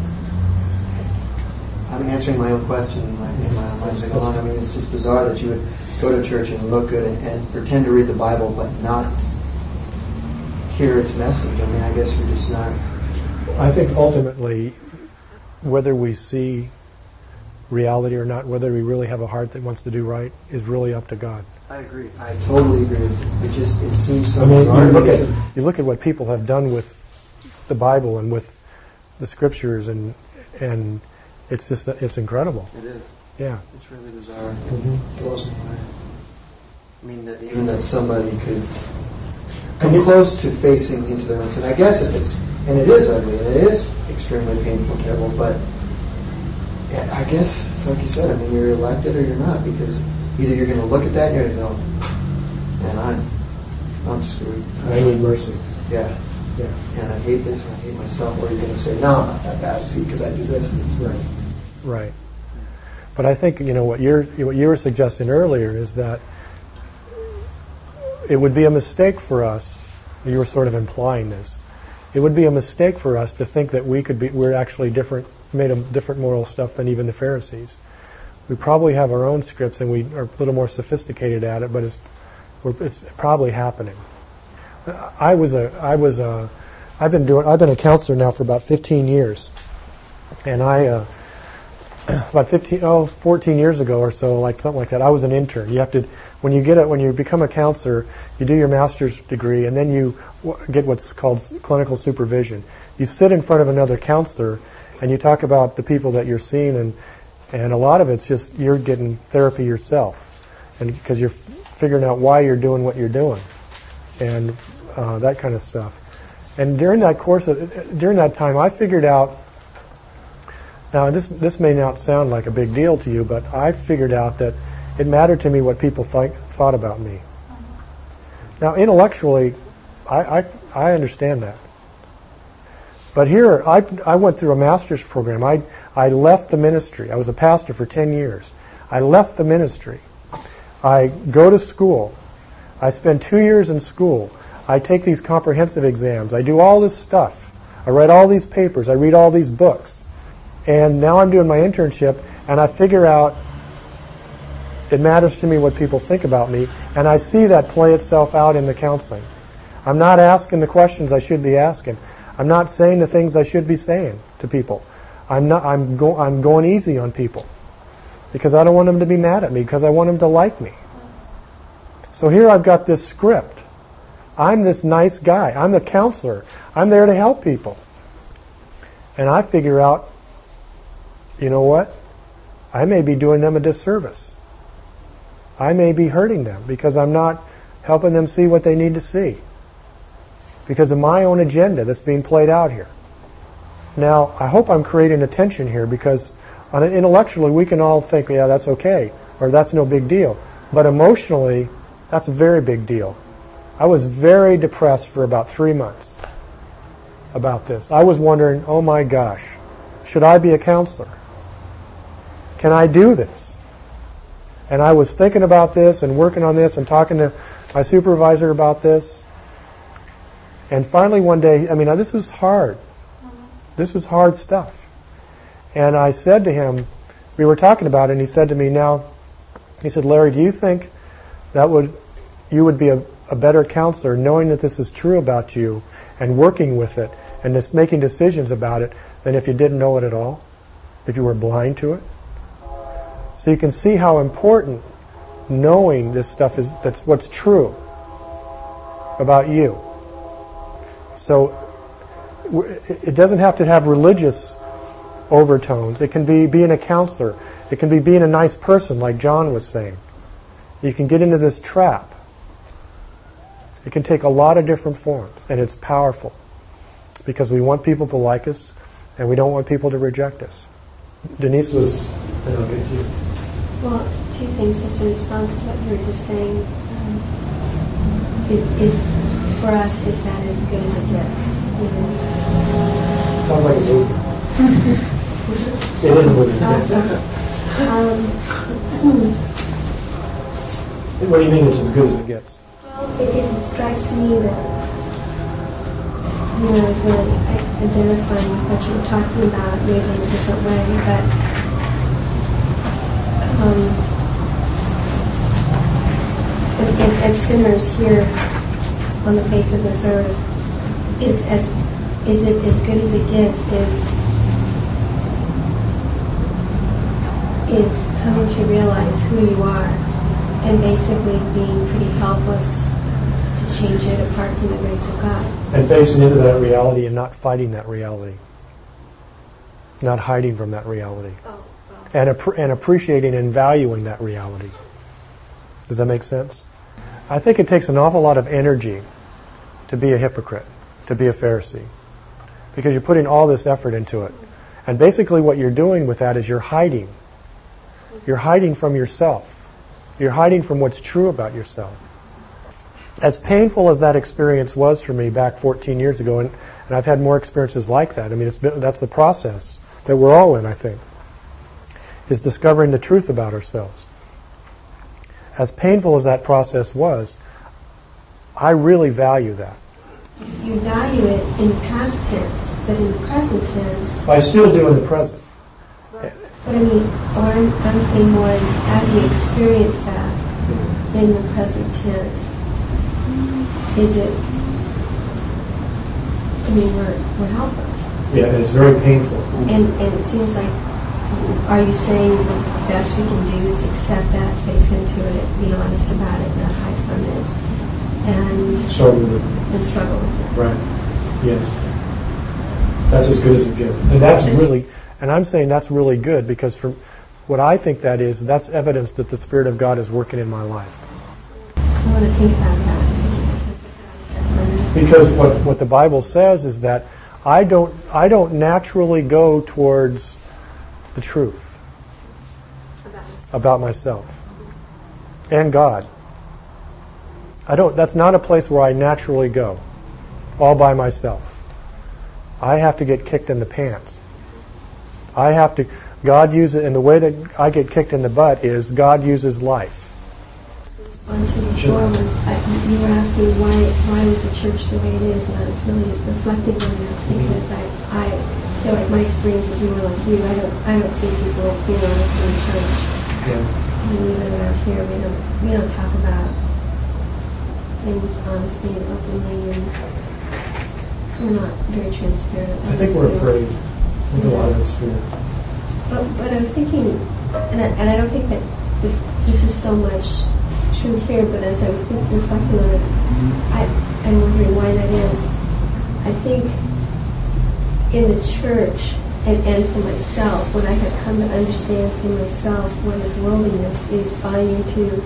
I'm answering my own question in my, in my own mind. Like, I mean, it's just bizarre that you would go to church and look good and, and pretend to read the Bible, but not hear its message. I mean, I guess you're just not. I think ultimately, whether we see reality or not, whether we really have a heart that wants to do right, is really up to God. I agree. I totally agree with you. It just it seems so I mean, bizarre. you look at you look at what people have done with the Bible and with the Scriptures, and and It's just, it's incredible. It is. Yeah. It's really bizarre. Mm-hmm. It blows me away. I mean, that even that somebody could come close to facing into their own sin. I guess if it's, and it is ugly, and it is extremely painful, terrible, but yeah, I guess it's like you said, I mean, you're elected or you're not, because either you're going to look at that and you're going to go, man, I'm, I'm screwed. I need mercy. Yeah. Yeah. And I hate this and I hate myself. Or you're going to say, no, I'm not that bad, see, because I do this. And it's right. Right. But I think, you know, what you're what you were suggesting earlier is that it would be a mistake for us. You were sort of implying this. It would be a mistake for us to think that we could be we're actually different, made of different moral stuff than even the Pharisees. We probably have our own scripts and we are a little more sophisticated at it, but it's we're, it's probably happening. I was a I was a I've been doing I've been a counselor now for about fifteen years, and I. Uh, About fifteen, oh, fourteen years ago or so, like something like that, I was an intern. You have to, when you get it, when you become a counselor, you do your master's degree, and then you get what's called clinical supervision. You sit in front of another counselor, and you talk about the people that you're seeing, and and a lot of it's just you're getting therapy yourself, and because you're f- figuring out why you're doing what you're doing, and uh, that kind of stuff. And during that course, of, during that time, I figured out. Now, this this may not sound like a big deal to you, but I figured out that it mattered to me what people th- thought about me. Now, intellectually, I, I I understand that. But here, I I went through a master's program. I I left the ministry. I was a pastor for ten years. I left the ministry. I go to school. I spend two years in school. I take these comprehensive exams. I do all this stuff. I write all these papers. I read all these books. And now I'm doing my internship, and I figure out it matters to me what people think about me, and I see that play itself out in the counseling. I'm not asking the questions I should be asking. I'm not saying the things I should be saying to people. I'm not. I'm go, I'm going easy on people because I don't want them to be mad at me, because I want them to like me. So here I've got this script. I'm this nice guy. I'm the counselor. I'm there to help people. And I figure out, you know what? I may be doing them a disservice. I may be hurting them because I'm not helping them see what they need to see because of my own agenda that's being played out here. Now, I hope I'm creating a tension here because on an intellectually we can all think, yeah, that's okay, or that's no big deal. But emotionally, that's a very big deal. I was very depressed for about three months about this. I was wondering, oh my gosh, should I be a counselor? Can I do this? And I was thinking about this and working on this and talking to my supervisor about this. And finally one day, I mean, this was hard. This was hard stuff. And I said to him, we were talking about it, and he said to me, now, he said, Larry, do you think that would you would be a, a better counselor knowing that this is true about you and working with it and just making decisions about it than if you didn't know it at all? If you were blind to it? So you can see how important knowing this stuff is, that's what's true about you. So it doesn't have to have religious overtones. It can be being a counselor. It can be being a nice person, like John was saying. You can get into this trap. It can take a lot of different forms, and it's powerful because we want people to like us, and we don't want people to reject us. Denise was, and I'll get to you. Well, two things just in response to what you were just saying. Um, it is, for us, is that as good as it gets? It is. Sounds like a movie. It is a movie. Awesome. Um, what do you mean it's as good as it gets? Well, it, it strikes me that, you know, I was really identifying with what you were talking about, maybe in a different way, but Um, as, as sinners here on the face of this earth, is as is it as good as it gets? Is it's coming to realize who you are, and basically being pretty helpless to change it apart from the grace of God. And facing into that reality and not fighting that reality. not hiding from that reality. Oh, oh. And, ap- and appreciating and valuing that reality. Does that make sense? I think it takes an awful lot of energy to be a hypocrite, to be a Pharisee, because you're putting all this effort into it. And basically what you're doing with that is you're hiding. You're hiding from yourself. You're hiding from what's true about yourself. As painful as that experience was for me back fourteen years ago, and, and I've had more experiences like that. I mean, it's been, that's the process that we're all in, I think, is discovering the truth about ourselves. As painful as that process was, I really value that. You value it in the past tense, but in the present tense... I still do in the present. But I mean, or I'm, I'm saying more as, as you experience that in the present tense, is it... I mean, we're, we're helpless. Yeah, and it's very painful. And, and it seems like, are you saying the best we can do is accept that, face into it, be honest about it, not hide from it, and struggle with it. And struggle with it. Right. Yes. That's as good as it gets. And that's really, and I'm saying that's really good because from what I think that is, that's evidence that the Spirit of God is working in my life. So I want to think about that. Because what, what the Bible says is that I don't I don't naturally go towards the truth about myself and God. I don't. That's not a place where I naturally go, all by myself. I have to get kicked in the pants. I have to. God uses, and the way that I get kicked in the butt is God uses life. On to before was uh, you were asking why why was the church the way it is, and I was really reflecting on that because I I feel like my experience is more like you. I don't I don't see people being honest in church. Yeah. And even around here, we don't we don't talk about things honestly and openly, and we're not very transparent. I think we're afraid. I think a lot of it's fear. But but I was thinking, and I, and I don't think that this is so much true here, but as I was thinking, reflecting on it, I, I'm wondering why that is. I think in the church, and, and for myself, what I have come to understand for myself, what is worldliness, is buying into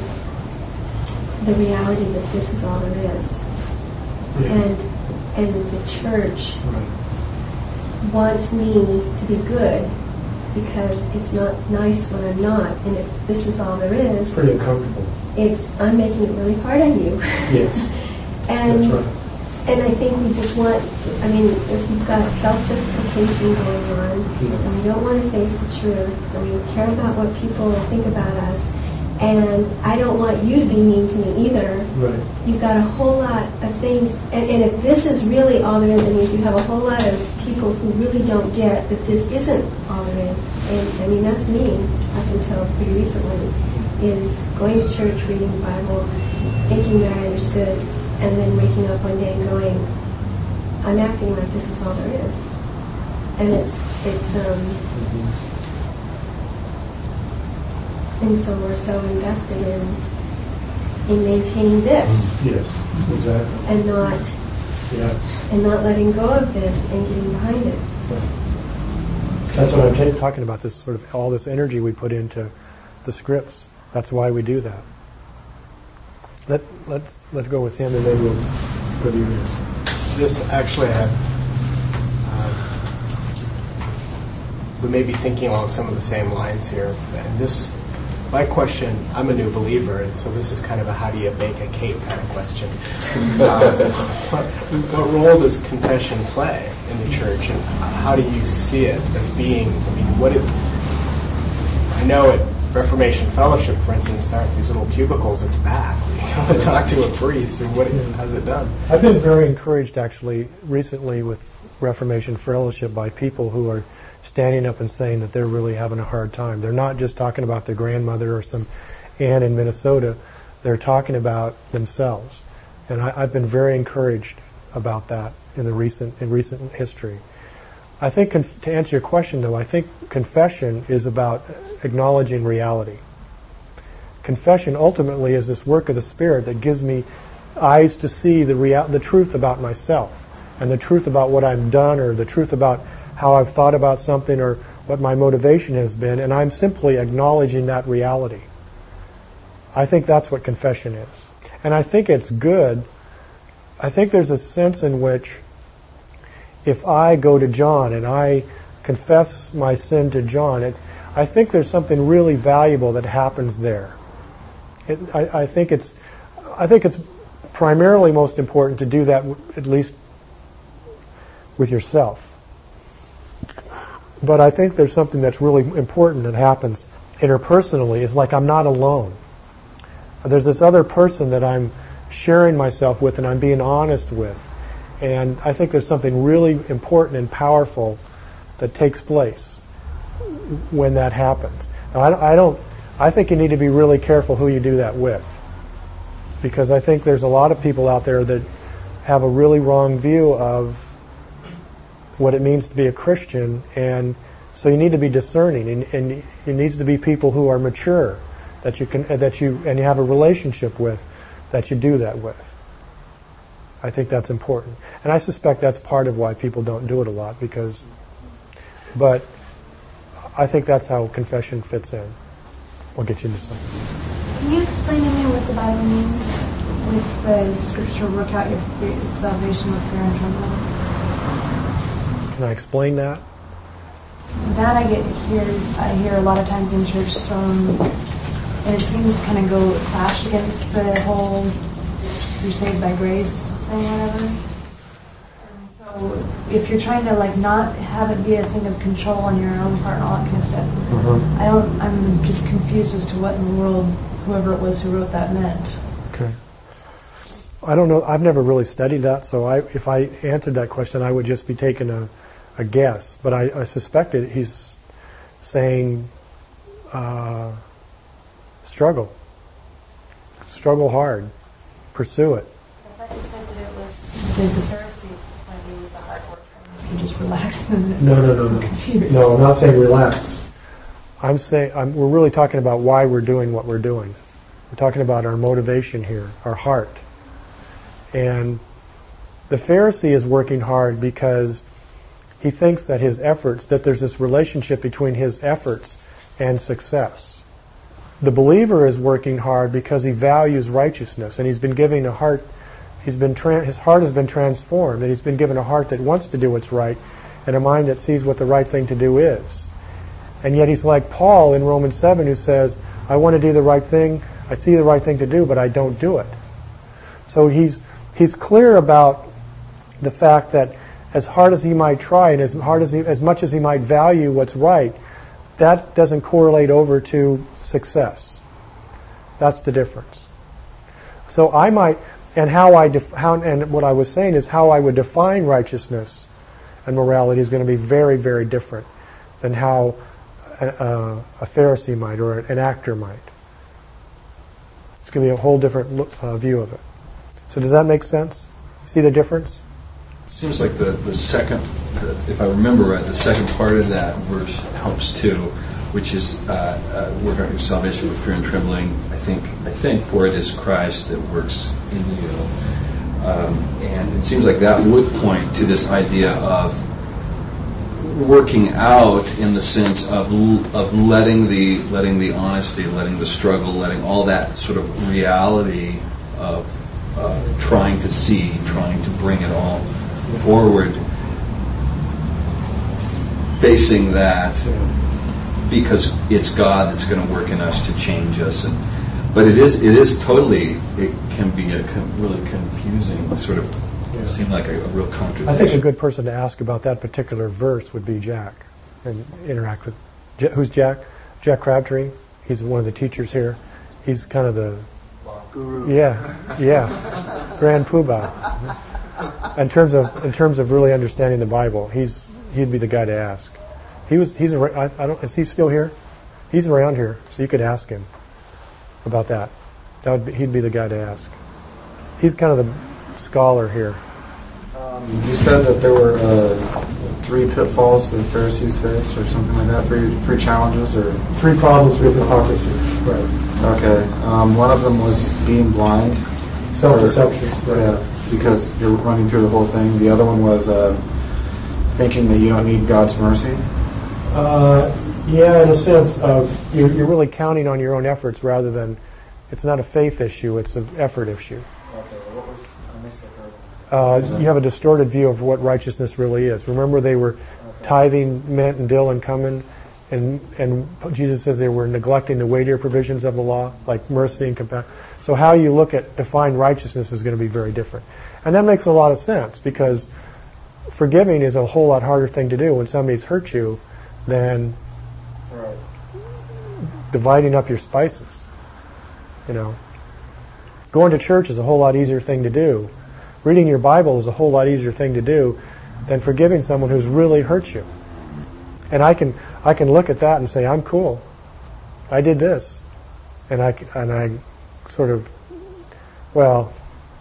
the reality that this is all there is. Yeah. And and the church Right. wants me to be good because it's not nice when I'm not. And if this is all there is, It's pretty uncomfortable. it's I'm making it really hard on you. Yes. and That's right. and I think we just want, I mean, if you've got self-justification going on, Yes. and we don't want to face the truth, and we care about what people think about us, and I don't want you to be mean to me either. Right. You've got a whole lot of things, and, and if this is really all there is, I mean, if you have a whole lot of people who really don't get that this isn't all there is, and I mean, that's me up until pretty recently, is going to church, reading the Bible, thinking that I understood, and then waking up one day and going, I'm acting like this is all there is. And it's, it's, um, and so we're so invested in in maintaining this Yes, exactly. and not Yeah. and not letting go of this and getting behind it. That's what I'm t- talking about, this sort of all this energy we put into the scripts. That's why we do that. Let, let's let's go with him and then we'll go to you next. This actually had, uh, we may be thinking along some of the same lines here. And this, my question, I'm a new believer, and so this is kind of a how do you bake a cake kind of question. uh, what, what role does confession play in the church, and how do you see it as being, I mean, what it, I know at Reformation Fellowship, for instance, there are these little cubicles at the back where you go and talk to a priest, and what it, how's it done? I've been very encouraged actually recently with Reformation Fellowship by people who are standing up and saying that they're really having a hard time. They're not just talking about their grandmother or some aunt in Minnesota. They're talking about themselves. And I, I've been very encouraged about that in the recent in recent history. I think, conf- to answer your question though, I think confession is about acknowledging reality. Confession ultimately is this work of the Spirit that gives me eyes to see the real, the truth about myself, and the truth about what I've done, or the truth about how I've thought about something or what my motivation has been, and I'm simply acknowledging that reality. I think that's what confession is. And I think it's good. I think there's a sense in which if I go to John and I confess my sin to John, it, I think there's something really valuable that happens there. It, I, I think it's, I think it's primarily most important to do that w- at least with yourself. But I think there's something that's really important that happens interpersonally. It's like I'm not alone. There's this other person that I'm sharing myself with and I'm being honest with. And I think there's something really important and powerful that takes place when that happens. Now, I, I don't. I think you need to be really careful who you do that with, because I think there's a lot of people out there that have a really wrong view of what it means to be a Christian, and so you need to be discerning, and, and it needs to be people who are mature that you can that you and you have a relationship with that you do that with. I think that's important, and I suspect that's part of why people don't do it a lot, because. But I think that's how confession fits in. We'll get you into something. Can you explain to me what the Bible means with the scripture, work out your salvation with fear and trembling? Can I explain that? That I get hear I hear a lot of times in church thrown, and it seems to kind of go clash against the whole "you're saved by grace" thing, whatever. So if you're trying to like not have it be a thing of control on your own part and all that kind of stuff, mm-hmm. I don't. I'm just confused as to what in the world whoever it was who wrote that meant. Okay. I don't know. I've never really studied that, so I, if I answered that question, I would just be taking a, a guess. But I, I suspected he's saying uh, struggle, struggle hard, pursue it. I thought you said that it was the, the Pharisee. You just relax and no, no, no, no. confused. No, I'm not saying relax. I'm saying I'm, we're really talking about why we're doing what we're doing. We're talking about our motivation here, our heart. And the Pharisee is working hard because he thinks that his efforts, that there's this relationship between his efforts and success. The believer is working hard because he values righteousness, and he's been giving a heart. He's been tra- his heart has been transformed, and he's been given a heart that wants to do what's right, and a mind that sees what the right thing to do is. And yet he's like Paul in Romans seven, who says, "I want to do the right thing. I see the right thing to do, but I don't do it." So he's he's clear about the fact that as hard as he might try, and as hard as he, as much as he might value what's right, that doesn't correlate over to success. That's the difference. So I might. And how I def- how, and what I was saying is how I would define righteousness and morality is going to be very, very different than how a, a, a Pharisee might or an actor might. It's going to be a whole different look, uh, view of it. So does that make sense? See the difference? It seems like the, the second, if I remember right, the second part of that verse helps too, which is uh, uh, work out your salvation with fear and trembling. I think, I think, for it is Christ that works in you. Um, and it seems like that would point to this idea of working out in the sense of of letting the letting the honesty, letting the struggle, letting all that sort of reality of uh, trying to see, trying to bring it all forward, facing that. Because it's God that's going to work in us to change us, and, but it is it is totally it can be a con, really confusing sort of yeah. seem like a, a real contradiction. I think a good person to ask about that particular verse would be Jack, and interact with. Who's Jack? Jack Crabtree. He's one of the teachers here. He's kind of the guru. Yeah, yeah, Grand Poobah. In terms of in terms of really understanding the Bible, he's he'd be the guy to ask. He was. He's. I, I don't. Is he still here? He's around here, so you could ask him about that. That would be, he'd be the guy to ask. He's kind of the scholar here. Um, you said that there were uh, three pitfalls that the Pharisees faced, or something like that. Three three challenges, or three problems with hypocrisy. Right. Okay. Um, one of them was being blind. Self-deception. Or, yeah, because you're running through the whole thing. The other one was. Uh, thinking that you don't need God's mercy? Uh, yeah, in a sense, uh, you're, you're really counting on your own efforts rather than, it's not a faith issue, it's an effort issue. Okay, well, what was, I missed the third one. Uh, you have a distorted view of what righteousness really is. Remember, they were tithing mint and dill and cumin, and and Jesus says they were neglecting the weightier provisions of the law, like mercy and compassion. So how you look at define righteousness is going to be very different. And that makes a lot of sense, because forgiving is a whole lot harder thing to do when somebody's hurt you than Right. dividing up your spices. You know, going to church is a whole lot easier thing to do. Reading your Bible is a whole lot easier thing to do than forgiving someone who's really hurt you. And I can I can look at that and say, I'm cool. I did this, and I and I sort of, well,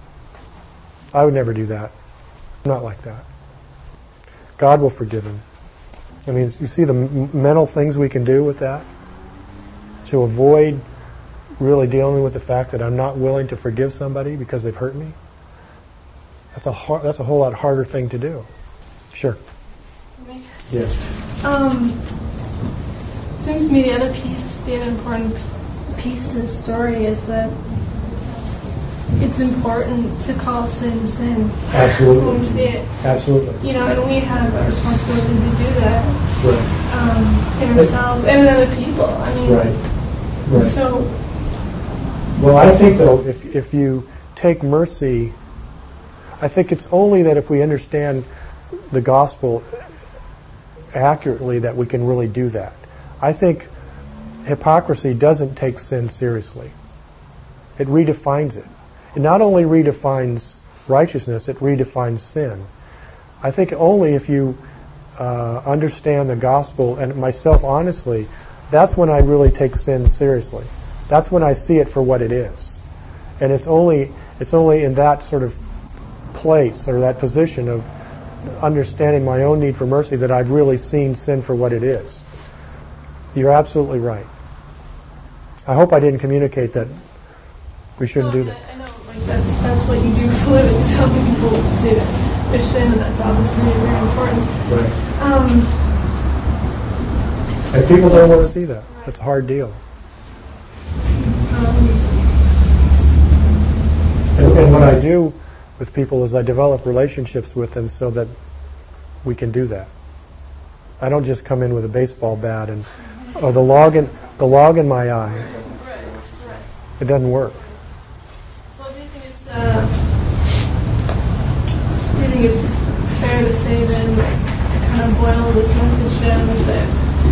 I would never do that. I'm not like that. God will forgive him. I mean, you see the m- mental things we can do with that to avoid really dealing with the fact that I'm not willing to forgive somebody because they've hurt me. That's a har- that's a whole lot harder thing to do. Sure. Me? Yes. Um, seems to me the other piece, the other important piece to the story is that it's important to call sin sin. Absolutely. When we see it. Absolutely. You know, and we have a responsibility to do that. Right. Um, in ourselves and in other people. I mean, Right. Right. so. Well, I think, though, if if you take mercy, I think it's only that if we understand the gospel accurately that we can really do that. I think hypocrisy doesn't take sin seriously. It redefines it. It not only redefines righteousness, it redefines sin. I think only if you uh, understand the gospel, and myself honestly, that's when I really take sin seriously. That's when I see it for what it is. And it's only it's only in that sort of place or that position of understanding my own need for mercy that I've really seen sin for what it is. You're absolutely right. I hope I didn't communicate that we shouldn't no, do I, that. I know, like that's that's what you do for a living, is helping people to see that there's sin, and that's obviously very important. Right. Um, And people don't want to see that. It's a hard deal. um, And, and what I do with people is I develop relationships with them so that we can do that. I don't just come in with a baseball bat and oh, the log in the log in my eye. right, right. It doesn't work. Well, do you think it's uh, do you think it's fair to say then, to kind of boil this message down, is that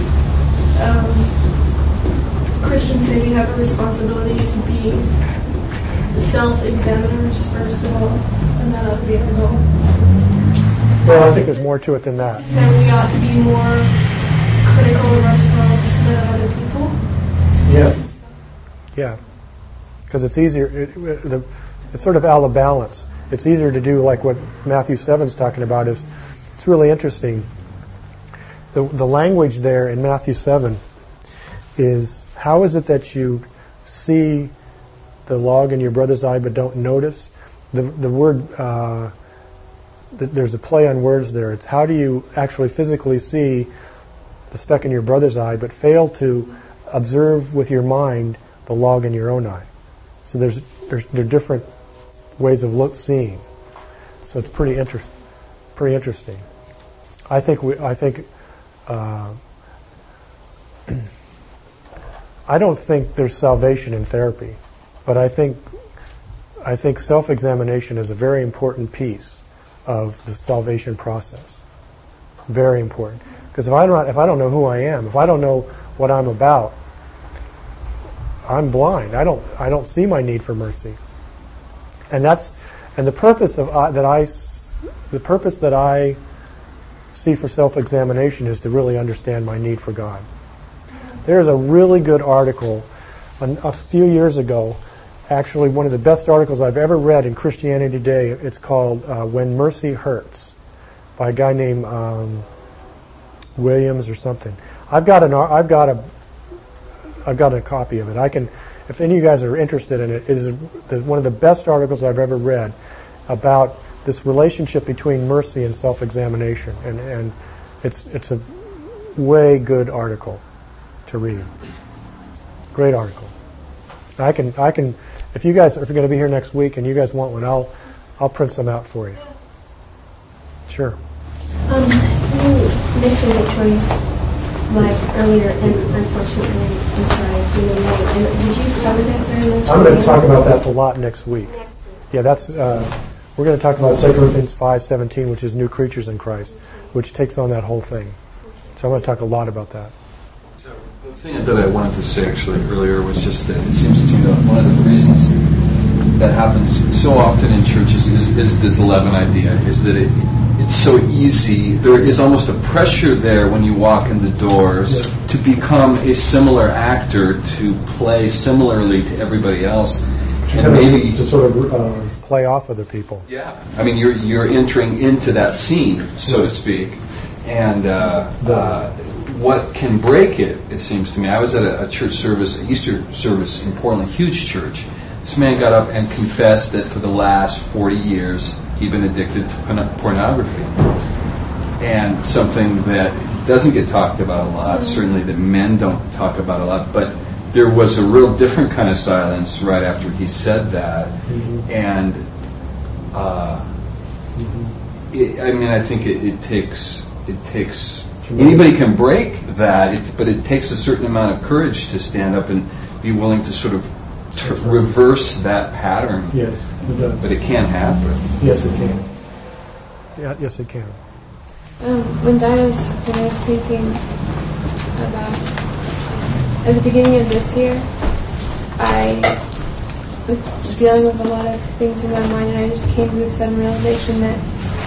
um, Christians maybe have a responsibility to be the self-examiners first of all, and that ought to be our goal. Well, I think there's more to it than that. That we ought to be more critical of ourselves than other people. Yes. Yeah. Because it's easier. It, it, the, it's sort of out of balance. It's easier to do like what Matthew seven's talking about. Is it's really interesting. The the language there in Matthew seven is, how is it that you see the log in your brother's eye but don't notice? The the word, uh, th- there's a play on words there. It's how do you actually physically see the speck in your brother's eye but fail to observe with your mind the log in your own eye? So there's there's there are different ways of look seeing. So it's pretty inter- pretty interesting. I think we I think uh, I don't think there's salvation in therapy, but I think I think self-examination is a very important piece of the salvation process. Very important. Because if I don't if I don't know who I am, if I don't know what I'm about, I'm blind. I don't I don't see my need for mercy. And that's and the purpose of uh, that I the purpose that I see for self-examination is to really understand my need for God. There's a really good article a, a few years ago, actually one of the best articles I've ever read in Christianity Today. It's called uh, When Mercy Hurts, by a guy named um, Williams or something. I've got an I've got a I've got a copy of it. I can, if any of you guys are interested in it, it is the, one of the best articles I've ever read about this relationship between mercy and self-examination, and, and it's it's a way good article to read. Great article. I can I can if you guys if you're going to be here next week and you guys want one, I'll I'll print some out for you. Sure. Um, you mentioned Victoria's life earlier, and unfortunately, I'm sorry, I didn't know. And did you cover that very much? I'm going to talk about that a lot next week. Next week. Yeah, that's uh, we're going to talk about Second Corinthians five seventeen, which is new creatures in Christ, which takes on that whole thing. So I'm going to talk a lot about that. So the thing that I wanted to say actually earlier was just that it seems to me that one of the reasons that happens so often in churches is, is this eleven idea, is that it, it's so easy. There is almost a pressure there when you walk in the doors yeah. to become a similar actor, to play similarly to everybody else, and maybe to sort of uh, play off other people. Yeah, I mean you're you're entering into that scene, so to speak, and uh, uh, what can break it? It seems to me. I was at a, a church service, an Easter service in Portland, huge church. This man got up and confessed that for the last forty years he'd been addicted to pornography. And something that doesn't get talked about a lot, certainly that men don't talk about a lot, but there was a real different kind of silence right after he said that. Mm-hmm. And uh, mm-hmm. it, I mean, I think it, it takes, it takes, anybody can break that, it, but it takes a certain amount of courage to stand up and be willing to sort of to reverse that pattern. Yes, it does. But it can happen. Yes, it can. Yeah, yes, it can. Um, when Dinah was, when I was thinking about at the beginning of this year, I was dealing with a lot of things in my mind, and I just came to the sudden realization that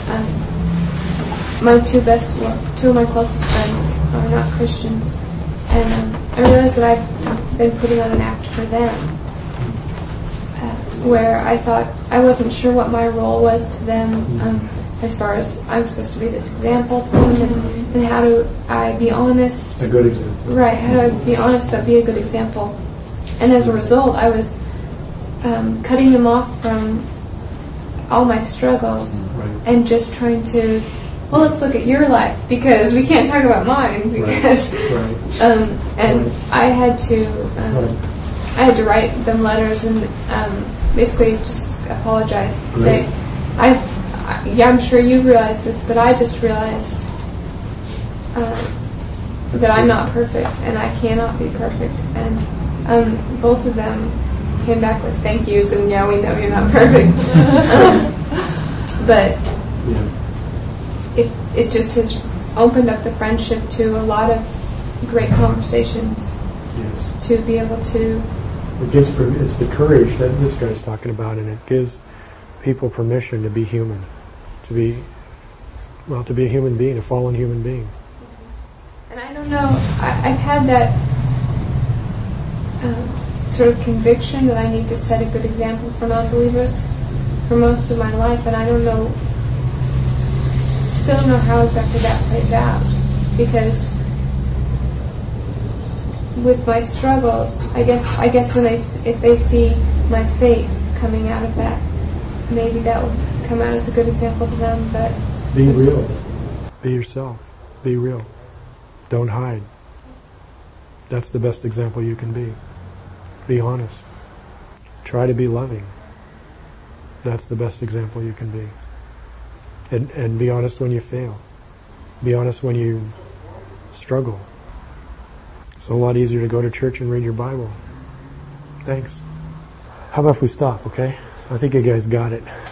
um, my two best, well, two of my closest friends are not Christians, and um, I realized that I've been putting on an act for them. Where I thought I wasn't sure what my role was to them, um, as far as I'm supposed to be this example to them, and, and how do I be honest? A good example. Right, how do I be honest but be a good example? And as a result, I was um, cutting them off from all my struggles, right. and just trying to, well, let's look at your life, because we can't talk about mine, because, right. Right. Um, and right. I had to, um, right. I had to write them letters and um, basically just apologize. Right. Say, I, yeah, I'm sure you realize this, but I just realized uh, that I'm not perfect, and I cannot be perfect. And um, both of them came back with thank yous, and yeah, we know you're not perfect. um, but yeah. it it just has opened up the friendship to a lot of great conversations. Yes. To be able to. It gives, it's the courage that this guy's talking about, and it gives people permission to be human, to be, well, to be a human being, a fallen human being. And I don't know, I, I've had that uh, sort of conviction that I need to set a good example for non-believers for most of my life, and I don't know, still don't know how exactly that plays out, because with my struggles, I guess I guess when they if they see my faith coming out of that, maybe that will come out as a good example to them. But be real, be yourself, be real. Don't hide. That's the best example you can be. Be honest. Try to be loving. That's the best example you can be. And and be honest when you fail. Be honest when you struggle. It's a lot easier to go to church and read your Bible. Thanks. How about if we stop, okay? I think you guys got it.